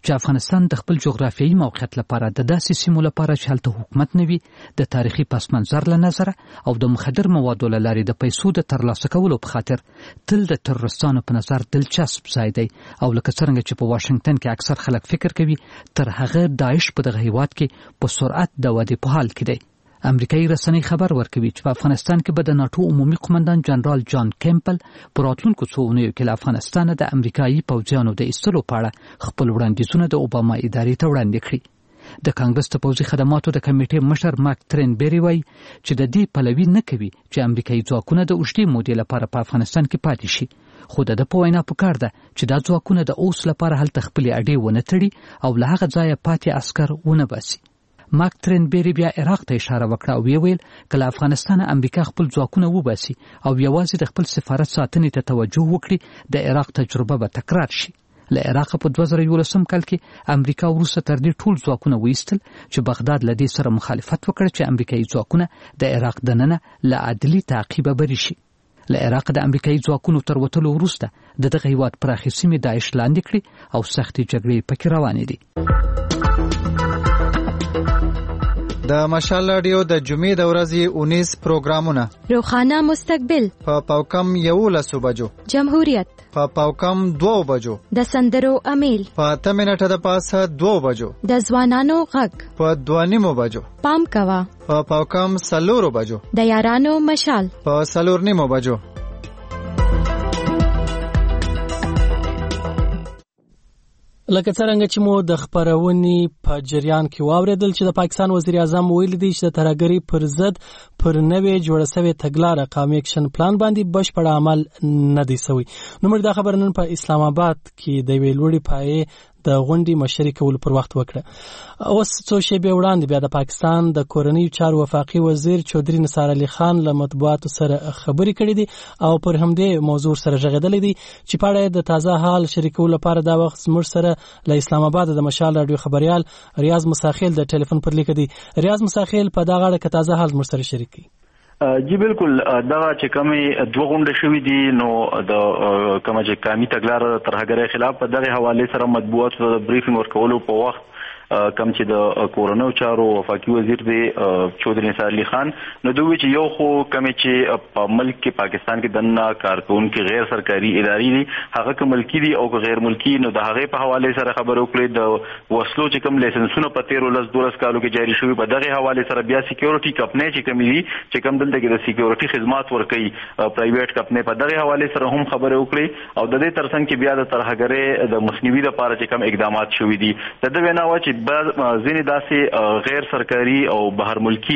چې افغانستان د خپل جغرافیایي موقعیت لپاره د داسې سیمو لپاره چې هلته حکومت نه وي د تاریخي پس منظر له نظره او د مخدر موادو له لارې د پیسو د ترلاسه کولو په خاطر تل د تروریستانو په نظر دلچسپ ځای دی او لکه څرنګه چې په واشنګټن کې اکثر خلک فکر کوي تر هغه داعش په دغه هیواد کې په سرعت د ودې په حال کې دی. امریکایي رسنۍ خبر ورکوي چې په افغانستان کې به د ناتو عمومي قومندان جنرال جان کیمپل په راتلونکو څو اونیو کې له افغانستان د امریکایي پوځیانو د ایستلو په اړه خپل وړاندیزونه د اوباما ادارې ته وړاندې کړي. د کانګرس د پوځي خدماتو د کمیټې مشر ماک ترنبری وایي چې د دې پلوي نه کوي چې امریکایي ځواکونه د اوږدې مودې لپاره په افغانستان کې پاتې شي، خو د په وینا پکار ده چې دا ځواکونه د اوس لپاره هلته خپلې اډې ونه تړي او له هغه ځایه پاتې عسکر ونه باسي. ماک ترنبری بیا عراق ته اشاره وکړه او ویل کله افغانستان امریکا خپل ځواکونه وباسي او یوازې د خپل سفارت ساتنې ته توجه وکړي د عراق تجربه به تکرار شي. له عراق په 2011 کال کې امریکا وروسته تر دې ټول ځواکونه وایستل چې بغداد له دې سره مخالفت وکړ چې امریکایي ځواکونه د عراق دننه له عدلي تعقیبه بری شي. له عراق د امریکایي ځواکونو تر وتلو وروسته دغه هیواد پراخې سیمې داعش لاندې کړي او سختې جګړې پکې روانې دي. د مشال رادیو د جمعې د ورځې 19 پروګرامونه روخانه مستقبل په پاوکم 11 بجو، جمهوریت په پاوکم 2 بجو، د سندرو امیل په 8 منټه د پاسه 2 بجو، د ځوانانو غږ په 2:30 بجو، پام کوا په پاوکم 4 بجو، د یارانو مشال په 4:30 بجو. لکه څرنګه چې مو د خبرونې په جریان کې واوریدل چې د پاکستان وزیر اعظم ویلي دی چې د ترهګرۍ پر ضد پر نوې جوړه شوې تګلاره قومي اکشن پلان باندې بشپړ عمل نه دی شوی. نو موږ دا خبر نن په اسلام آباد کې د ویل وړي پای د غونډې مشري کول پر وخت وکړه. اوس څو شېبې وړاندې بیا د پاکستان د کورنۍ چارو وفاقي وزیر چودري نثار علي خان له مطبوعاتو سره خبرې کړې دي او پر همدې موضوع سره ژغېدلې دي چې په اړه د تازه حال شریکولو لپاره دا وخت زموږ سره له اسلام آباد د مشال رادیو خبريال ریاض مساخیل د ټلیفون پر لیک دي. ریاض مساخیل په دغه اړه تازه حال زموږ سره شریک کړي. جی بالکل دا چې کومې دوه غونډې شوې دي نو د کومه چې قومي تګلاره ترهګرۍ خلاف په دغه حواله سره مطبوعاتو ته بریفینګ ورکولو په وخت کم چې د کورونو چارو وفاقي وزیر دی چودري نثار علي خان نو دوی چې یو خو کم چې په ملک کې پاکستان کې دنه کارکونکو غیر سرکاري ادارې دي هغه کوم ملکی دي او غیر ملکی نو د هغه په حواله سره خبرو کړې د وسلو چې کوم لایسنسونه په 13 کالو کې جاری شوی په دغه حواله سره بیا سکیورټي کمپنۍ چې کوم دي چې کوم دلته کې د سکیورټي خدمات ورکوي پرایویټ کمپنۍ په دغه حواله سره هم خبرو کړې او د دې ترڅنګ کې بیا د ترهګرۍ د مخنیوي لپاره چې کوم اقدامات شوي دي د دې وینا و چې ځینې داسې غیر سرکاري او بهر ملکی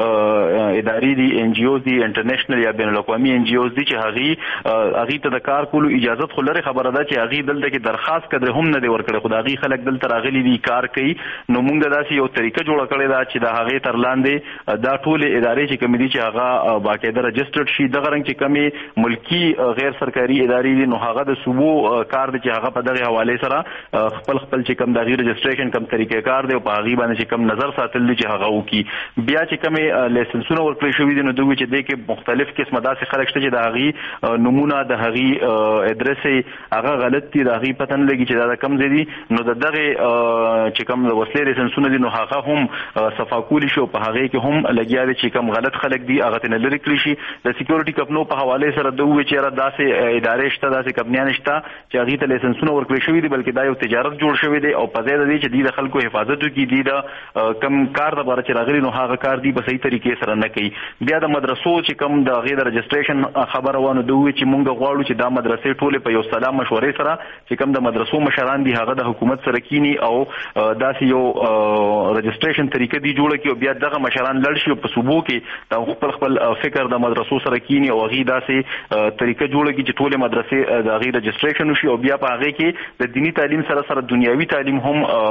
ادارې دي ان جی اوز دي انټرنیشنل یا بین الاقوامي ان جی اوز دي چې هغه ته د کار کولو اجازه خو لري خبره ده چې هغه دلته کې درخواست کړي هم نه دی ورکړي خدایي خلک دلته راغلي دي کار کوي نو موږ داسې یو طریقه جوړ کړی دا چې د هغه تر لاندې دا ټول ادارې چې کوم دي چې هغه باقاعده رجسټرډ شي دغه رنګ چې کومي ملکی غیر سرکاري ادارې دي نو هغه د صوبو کار دي چې هغه په دغه حواله سره خپل چې کوم د رجسټریشن کوم طریقې کار دی او په هغه باندې چې کوم نظر ساتل دي چې هغه وکي بیا چې کوم لایسنسونه ورکړل شوی دي نو دوی چې د کې مختلف قسمه داسې خلک شته چې د هغه نمونه د هغه اډرس هغه غلط دي د هغه پته نه لګي چې دا کم دي نو دغه چې کوم د وسلې لایسنسونه دي نو هغه هم صفاکولی شو په هغه کې هم لګیا دي چې کوم غلط خلک دي هغه ته لری کړی شي د سکیورټي کمپنو په حواله سره دوی چې را داسې ادارې شته داسې کمپنیان شته چې هغه ته لایسنسونه ورکړل شوی دي بلکې دا یو تجارت جوړ شوی دی او په ځای د دې چې د خلکو حفاظت کی دي دا کم کار د بار چې راغلي نو هغه کار دی په صحیح طریقې سره نه کوي بیا د مدرسو چې کم د غیر رجسټریشن خبره ونه دوی چې مونږ غواړو چې دا مدرسې ټوله په یو سلام مشورې سره چې کم د مدرسو مشران دي هغه د حکومت سره کینی او داسې یو رجسټریشن طریقې دی جوړه کی او بیا دغه مشران لړ شي په صوبو کې د خپل فکر د مدرسو سره کینی او هغه داسې طریقې جوړه کی چې ټوله مدرسې د غیر رجسټریشن شي او بیا په هغه کې د دینی تعلیم سره سره دنیوي تعلیم هم ورکړي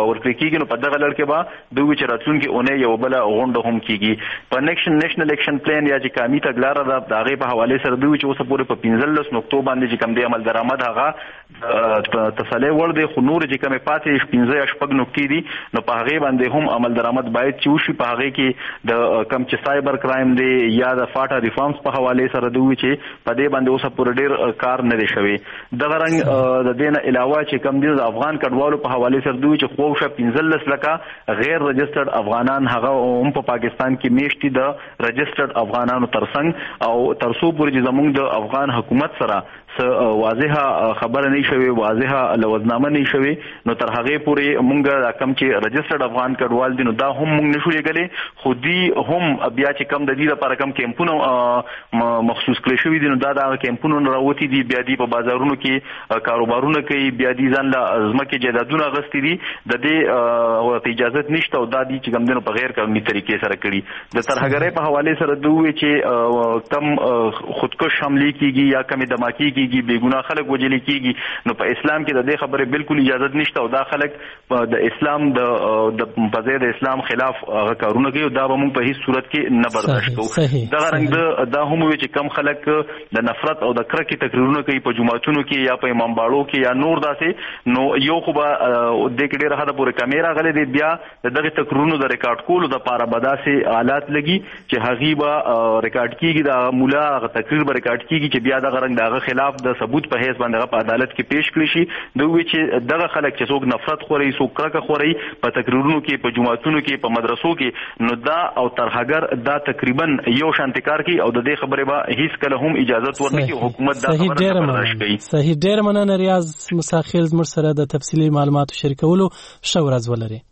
کیږي نو په دغه لړ کې به دوی چې راتلونکي اونۍ یو بل غونډه هم کیږي په نېشنل اکشن پلان یا چې قومي تګلاره ده د هغې په حوالې سره دوی چې اوسه پورې په 15 نقطو باندې چې کوم دی عمل درآمد هغه تسلی وړ دی خو نور چې کومې پاتې 15 نقطې دي نو په هغې باندې هم عمل درآمد باید چې وشي په هغې کې د کم چې سایبر کرایم دی یا د فاټا ریفارمز په حوالې سره دوی چې په دې باندې اوسه پورې ډېر کار نه دی شوی دغه رنګ د دې نه علاوه چې کوم دی د افغان کډوالو په حوالې سره دوی چې خوښه 15 لکه غیر رجسټرډ افغانان هغه هم په پاکستان کې میشتي د رجسټرډ افغانانو ترڅنګ او ترڅو پورې چې زموږ د افغان حکومت سره واضحه خبره نه شوي واضحه لوزنامه نه شوي نو تر هغې پورې مونږ کم چې رجسټرډ افغان کډوال دي نو دا هم مونږ نشو لګلې خو دي هم بیا چې کم د دې لپاره کم کیمپونه مخصوص کړی شوي دي نو دا د کیمپونو راوتی دي بیا دي په بازارونو کې کاروبارونه کوي بیا دي ځان له ځمکې جایدادونه اخیستي دي د دې اجازه نشته او دا دي چې کم دنو په غیر قانوني طریقې سره کړي د ترهګرۍ په حواله سره دوی چې کم خودکش حمله کیږي یا کم دماکي کیږي بیګناه خلک وجل کیږي نو په اسلام کې د دې خبره بالکل اجازه نشته او دا خلک د اسلام د په د اسلام خلاف هغه کارونه کوي دا به موږ په هیڅ صورت کې نه برداشت کوو دا رنګ دا هم وی چې کم خلک د نفرت او د کرکې تقریرونه کوي په جمعهتونو کې یا په امام باړو کې یا نور داسې نو یو خو به د کې ډېر حدا پورې کیمرا غلې دی بیا دغه تقریرونو د ریکارډ کولو د پاره بداسې آلات لګي چې هغه به ریکارډ کیږي د مولا غ تقریر به ریکارډ کیږي چې بیا دغه رنګ دغه خلاف د ثبوت په هیڅ باندې په عدالت کې پیش کړی شي دوی چې دغه خلک چې څوک نفرت خوري څوک کرکه خوري په تقریرونو کې په جمعهتونو کې په مدرسو کې نو دا او ترهګر دا تقریبا یو شانتکار کی او د دې خبره به هیڅ کله هم اجازه ورنکړي حکومت دا خبره برداشت کوي صحیح ډیر مننه ریاض مساخیل زموږ سره د تفصیلی معلوماتو شریکولو شو ورځ ولري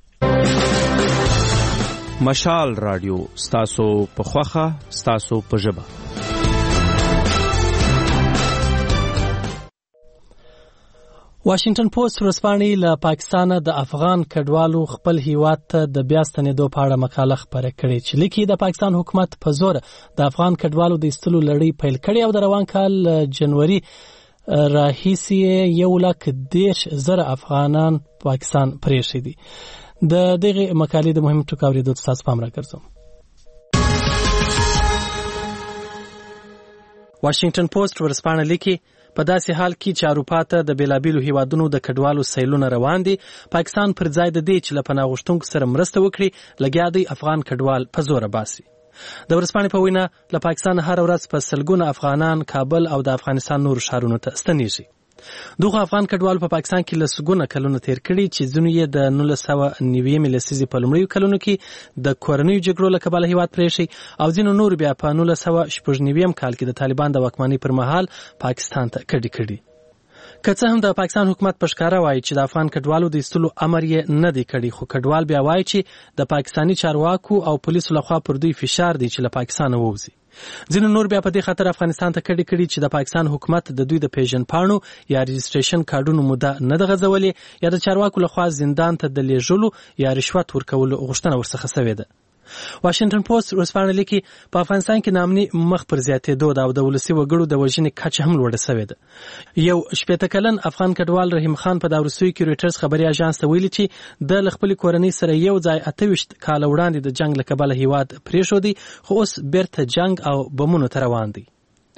مشال رادیو ستاسو په خوخه ستاسو په ژبه واشنگټن پوسټ ورځپاڼې له پاکستانه د افغان کډوالو خپل هیواد ته د بیا ستنېدو په اړه مقاله خپره کړې چې لیکي د پاکستان حکومت په زور د افغان کډوالو د ایستلو لړۍ پیل کړې او د روان کال جنوري راهیسې 110,000 افغانان پاکستان پرېښي دي د دغه مقالې د مهم ټکو اورېدو ته تاسو پام راګرځوم واشنگټن پوسټ ورځپاڼه لیکي په داسې حال کې چې اروپا ته د بیلابیلو هیوادونو د کډوالو سیلونه روان دي پاکستان پر ځای د دې چې له پناه غوښتونکو سره مرسته وکړي لګیا دی افغان کډوال په زوره باسي د ورځپاڼې په وینا له پاکستان هر ورځ په سلګونه افغانان کابل او د افغانستان نور ښارونو ته ستنېږي دغه افغان کډوال په پاکستان کې لسګونه کلونه تیر کړي چې ځینې یې د 1990 لسیزې په لومړیو کلونو کې د کورنیو جګړو له کبله هیواد پرېښی او ځینو نور بیا په 1990 کال کې د طالبان د واکمنۍ پر مهال پاکستان ته کډې کړي که څه هم د پاکستان حکومت په ښکاره وایي چې د افغان کډوالو د ایستلو امر یې نه دی کړی خو کډوال بیا وایي چې د پاکستاني چارواکو او پولیسو لخوا پر دوی فشار دی چې له پاکستانه ووځي ځینو نور بیا په دې خاطر افغانستان ته کډې کړي چې د پاکستان حکومت د دوی د پیژن پاڼو یا رجسټریشن کارډونو موده نه ده غځولې یا د چارواکو لخوا زندان ته د لیږلو یا رشوت ورکولو غوښتنه ورڅخه شوې ده واشنگټن پوسټ ورځپاڼه لیکي په افغانستان کې نامني مخ پر زیاتېدو ده او د ولسي وګړو د وژنې کچه هم لوړه شوې ده یو 80 کلن افغان کډوال رحیم خان په دا وروستیو کې رویټرز خبري اژانس ته ویلي چې د خپل کورنۍ سره یو ځای 28 کال وړاندې د جنگ له کبله هیواد پرېښودی خو اوس بیرته جنگ او بمونو ته روان دي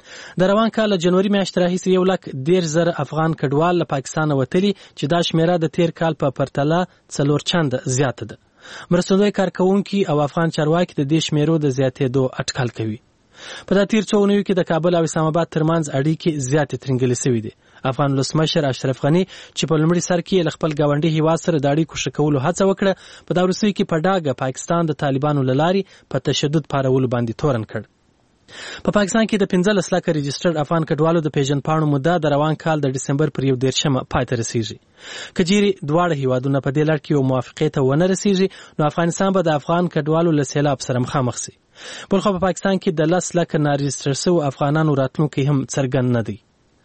د روان کال جنوري میاشتې راهیسې 110,000 افغان کډوال له پاکستانه وتلي چې دا شمیره د تیر کال په پرتله 4 چنده زیاته ده مرستندوی کارکونکي او افغان چارواکي د دې شمیرو د زیاتېدو اټکل کوي په دا تیر څو اونیو کې د کابل او اسلام آباد ترمنځ اړیکې زیاتې ترنګلې شوې دي افغان ولسمشر اشرف غني چې په لومړي سر کې خپل ګاونډي هیواد سره د اړیکو ښه کولو هڅه وکړه په دا وروستیو کې په ډاګه پاکستان د طالبانو له لارې په تشدد پارولو باندې تورن کړ په پاکستان کې د 15 لک رجسټرډ افغان کډوالو د پیژن پاڼو موده د روان کال د ډسمبر پر 1 پای ته رسیږي کجيري دواړه هیوادونه په دې لړ کې یو موافقه ته ونه رسیږي نو افغانستان به د افغان کډوالو له سیلاب سره مخامخ شي بلخو په پاکستان کې د 10 لک نارجسټر شو افغانانو راتلونکي هم څرګند نه دي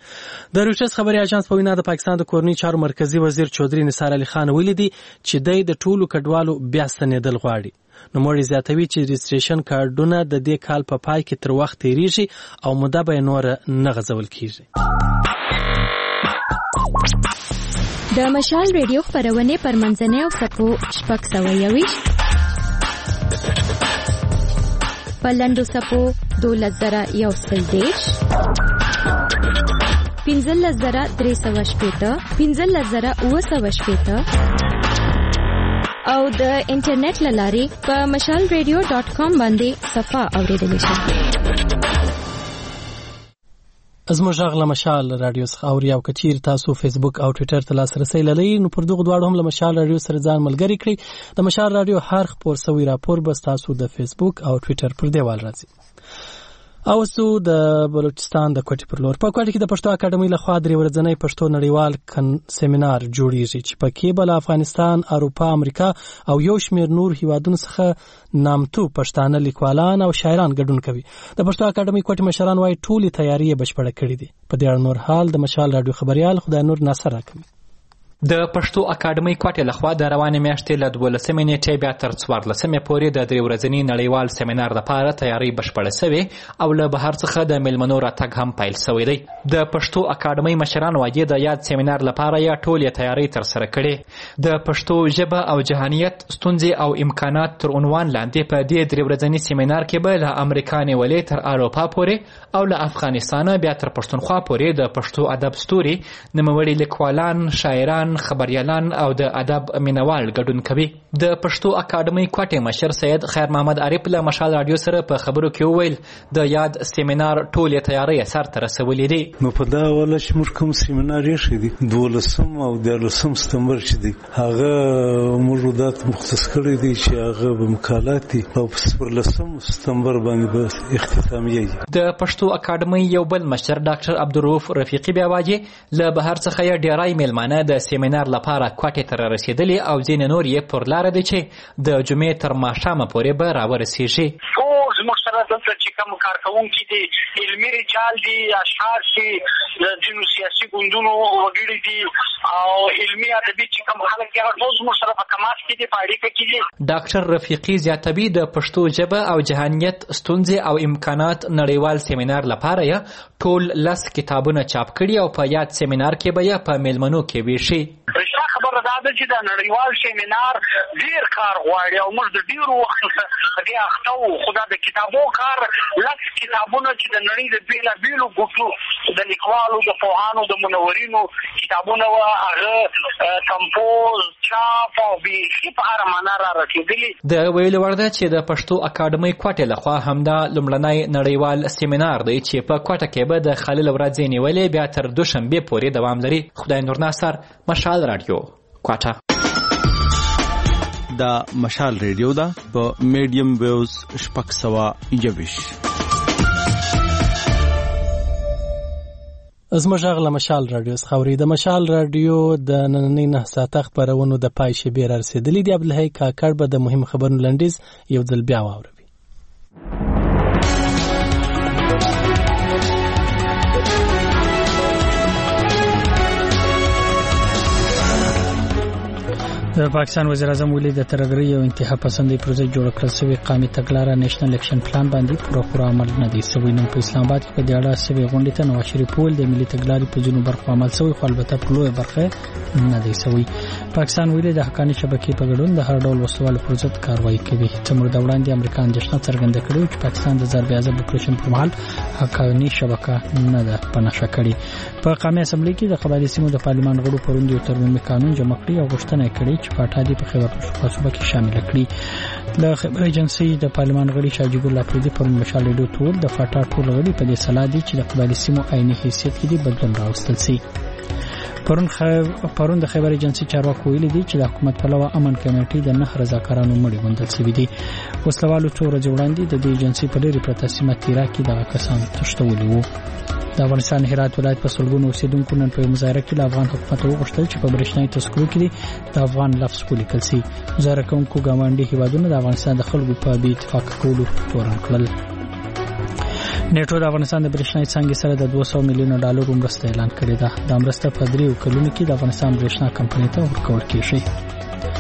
د رویټرز خبري اژانس په وینا د پاکستان د کورنۍ چارو مرکزی وزیر چودري نثار علي خان ویلي دي چې د ټولو کډوالو بیا ستنېدل غواړي نو موږ زیاتوي چې رجسټریشن کارډونه د دې کال په پای کې تر وخت تیریږي او موده به نور نه غځول کیږي د مشال ریډیو خپرونه پر منځنۍ او سپو شپږ 121 په لنډو سپو 12110 15380 15980 او د انټرنیټ لارې په mashalradio.com باندې صفه اوریدلی شئ. زموږ غږ له مشال رادیو څخه اوري او کچیر تاسو فیسبوک او ټوئیټر ته لاسرسي لرئ نو پر دغه دواړو هم له مشال رادیو سره ځان ملګری کړئ. د مشال رادیو هر خبر سوي راپور به تاسو د فیسبوک او ټوئیټر پر دیوال راځي. او سو د بلوچستان د کوټي پر لور په کوټي کې د پښتو اکیډمي له خوا درې ورځنی پښتو نړیوال سیمینار جوړیږي چې پکې بل افغانستان، اروپا، امریکا او یو شمېر نور هیوادونو څخه نامتو پښتانه لیکوالان او شاعران ګډون کوي. د پښتو اکیډمي کوټي مشران وايي ټولې تیاری بشپړه کړې دي. په دې اړه نور حال د مشال رادیو خبريال خدای نور ناصر راکوي. د پښتو اکیډمي کوټې لخوا د روانې میاشتې له 12 نیټې بیا تر 14 پورې د 3 ورځني نړیوال سیمینار لپاره تیاری بشپړه شوې او له بهر څخه د میلمنو راتګ هم پیل شوی دی. د پښتو اکیډمي مشران وايي د یاد سیمینار لپاره یا ټولې تیاری تر سره کړې. د پښتو ژبه او جهانیت ستونزې او امکانات تر عنوان لاندې په دې 3 ورځني سیمینار کې به له امریکا نیولې تر اروپا پورې او له افغانستان بیا تر پښتونخوا پورې د پښتو ادب ستوري نوموړي لیکوالان، شاعران، خبريالان او د ادب مینوال ګډون کوي. د پښتو اکیډمي کوټې مشر سید خیر محمد عارف له مشال رادیو سره په خبرو کې وویل د یاد سیمینار ټولې تیاری سر ته رسولې دي. نو په دا ولا چې موږ کوم سیمینار یې شې 12 او 13 سپتمبر چې دی هغه موږ دات مختص کړی دی چې هغه به مقالات دي او په 14 سپتمبر باندې به اختتامیه وي. د پښتو اکیډمي یو بل مشر ډاکټر عبدالرؤف رفیقي بیا وايي له بهر څخه یې ډیرای میلمانه د سیمینار لپاره کوټې ته رسیدلي او ځینې نور یې پر لار دي چې د جمعې تر ماښامه پورې به راورسیږي. زموږ سره دلته چې کوم کارکوونکي دي علمي رجال دي، اشعار دي، د ځینو سیاسي ګوندونو وګړي دي او علمي ادبي چې کوم خلک دي هغه ټول زموږ سره په تماس کې دي، په اړیکه کې دي. ډاکټر رفیقي زیاتوي د پښتو ژبه او جهانیت ستونزې او امکانات نړیوال سیمینار لپاره یې ټول 10 کتابونه چاپ کړي او په یاد سیمینار کې به یې په میلمنو کې ویشي. رښتیا خبره دا ده چې د نړیوال سیمینار ډیر کار غواړي او موږ د ډیرو وخت څخه دې اخته وو. خو دا د کتابو کار 10 کتابونه چې د نړۍ د بیلابیلو ګوټو د لیکوالو، د پوهانو، د منورینو کتابونه وو، هغه کمپوز، چاپ او بیخي په هره معنا را رسېدلي. د ویلو وړ ده چې د پښتو اکیډمي کوټې لخوا همدا لومړنی نړیوال سیمینار دی چې په کوټه کې به د خلیل ورځې نیولې بیا تر دوشنبه پورې دوام لري. خدای نور ناصر، مشال رادیو کوټه. دا مشال ریډیو دا په میډیم ویوز 621. زموږ غږ له مشال رادیو څخه اوري. د مشال رادیو د نننۍ 9 ساعته خبرونو د پای شبیر رسیدلې دی. عبدالحی کاکړ به د مهم خبرونو لنډیز یو ځل بیا واوروي. د پاکستان وزیر اعظم ولید د ترګری او انتها پسندي پروژه جوړ کړل سوی قومي تګلارې نېشنل اکشن پلان باندې پوره عمل نه دی سوی. نن په اسلام آباد کې په دې اړه سوی غونډه ته نواز شریف ول د ملي تګلارې په ځینو برخو عمل سوی، خو البته په لوی برخه نه دی سوی. پاکستان ولید د حقاني شبکې په ګډون د هر ډول وسوالو پر ضد کاروایی کوي. تمر د وړاندې امریکا اندېښنه څرګنده کړې چې پاکستان د ضرب اعظم اپریشن پر مهال حقاني شبکه نه ده پنهشه کړې. په قومي اسمبلی کې د قبایلی سیمو د پارلمان غړو پروندي او ترمیم قانون جمع کړی او غوښتنه کړې چې پټادي په خیبر پښتونخوا کې شامل کړي. د خبر ایجنسی د پارلمان غړي شاجي ګل اپریدي پر مشال ډو ټول د فاټا ټول غړي په دې صلاح دي چې د قبایلی سیمو عیني حیثیت کې بدلون راوستل شي. پرون د خبر ایجنسی چارواکو ویلي دي چې د حکومت پلوه امن کمیټې د 9 رضاکارانو مړي وندل شوی دي. وسلوالو څو ورځې وړاندې د دې ایجنسی په ډېری پرته سیمه تیرا کې د کسان تښتولي وو. د افغانستان هرات ولایت په سلګونو اوسیدونکو نن په مظاهره کې د افغان حکومت وغوښتل چې په برېښنايي تذکرو کې د افغان لفظ ولیکل شي. مظاهره کوونکو ګاونډي هیوادونو د افغانستان د خلکو په بې اتفاق کولو تورن کړل. نیټو د افغانستان د برېښنايي څانګې سره د 200 میلیون ډالر مرسته اعلان کړې ده. دا مرسته په 3 کلونو کې د افغانستان برېښنا کمپنۍ ته ورکول کیږي.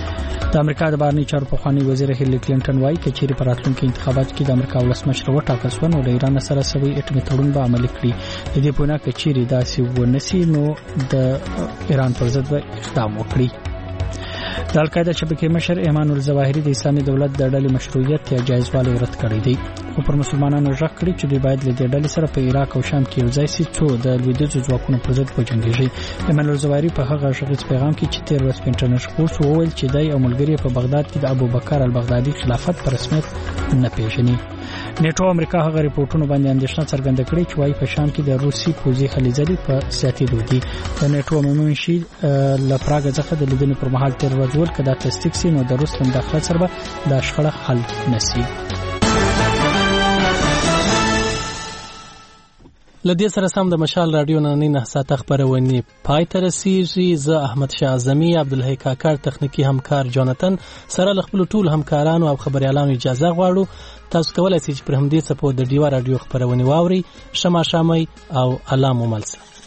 د امریکا د بهرنی چارو پخوانی وزیر هیلری کلینټن وایي چې چیرې په راتلونکي انتخاباتو کې د امریکا ولسمشر وټاکل شو نو د ایران سره سوي اټومي تړون به عملي کړي. د دې په اړه چې چیرې داسې ونسی نو د ایران پر ضد به اقدام وکړي. د القاعده شبکې مشر ایمان الظواهری د اسلامي دولت د ډلې مشروعیت یا جایزوالی رد کړی دی او پر مسلمانانو ژغ کړی چې دوی باید له دې ډلې سره په عراق او شام کې یوځای شي څو د لویدیځو ځواکونو پر ضد وجنګیږي. ایمان الظواهری په هغه ژغیز پیغام کې چې تیر ورځ په انټرنیټ خپور وویل چې دای او ملګری په بغداد کې د ابوبکر البغدادي خلافت پر رسمیت نه پیژني. نیټو امریکا هغه ریپورتونو باندې اندېښنه څرګنده کړې چې وايي په شام کې د روسي پوځي خلي ځلې په زیاتېدو دي. د نیټو عمومي مشیر له پراګ څخه د لیدنې پر مهال تیر ورځ ول کدا تصدیق سي نو د روس له مداخلت سره د شخړه حل نشي. لدې سره سم د مشال رادیو نن نه ساته خبرونه پای ته رسیږي. زه احمد شاه اعظمي عبدالحی کاکړ تخنیکی همکار جوناتن سره خپل ټول همکارانو او خبريالانو اجازه غواړو. تاسو کولای شئ چې پر همدې څپو د ډیوا رادیو خبرونه واوري. شمه شامي او الله مو ملسه.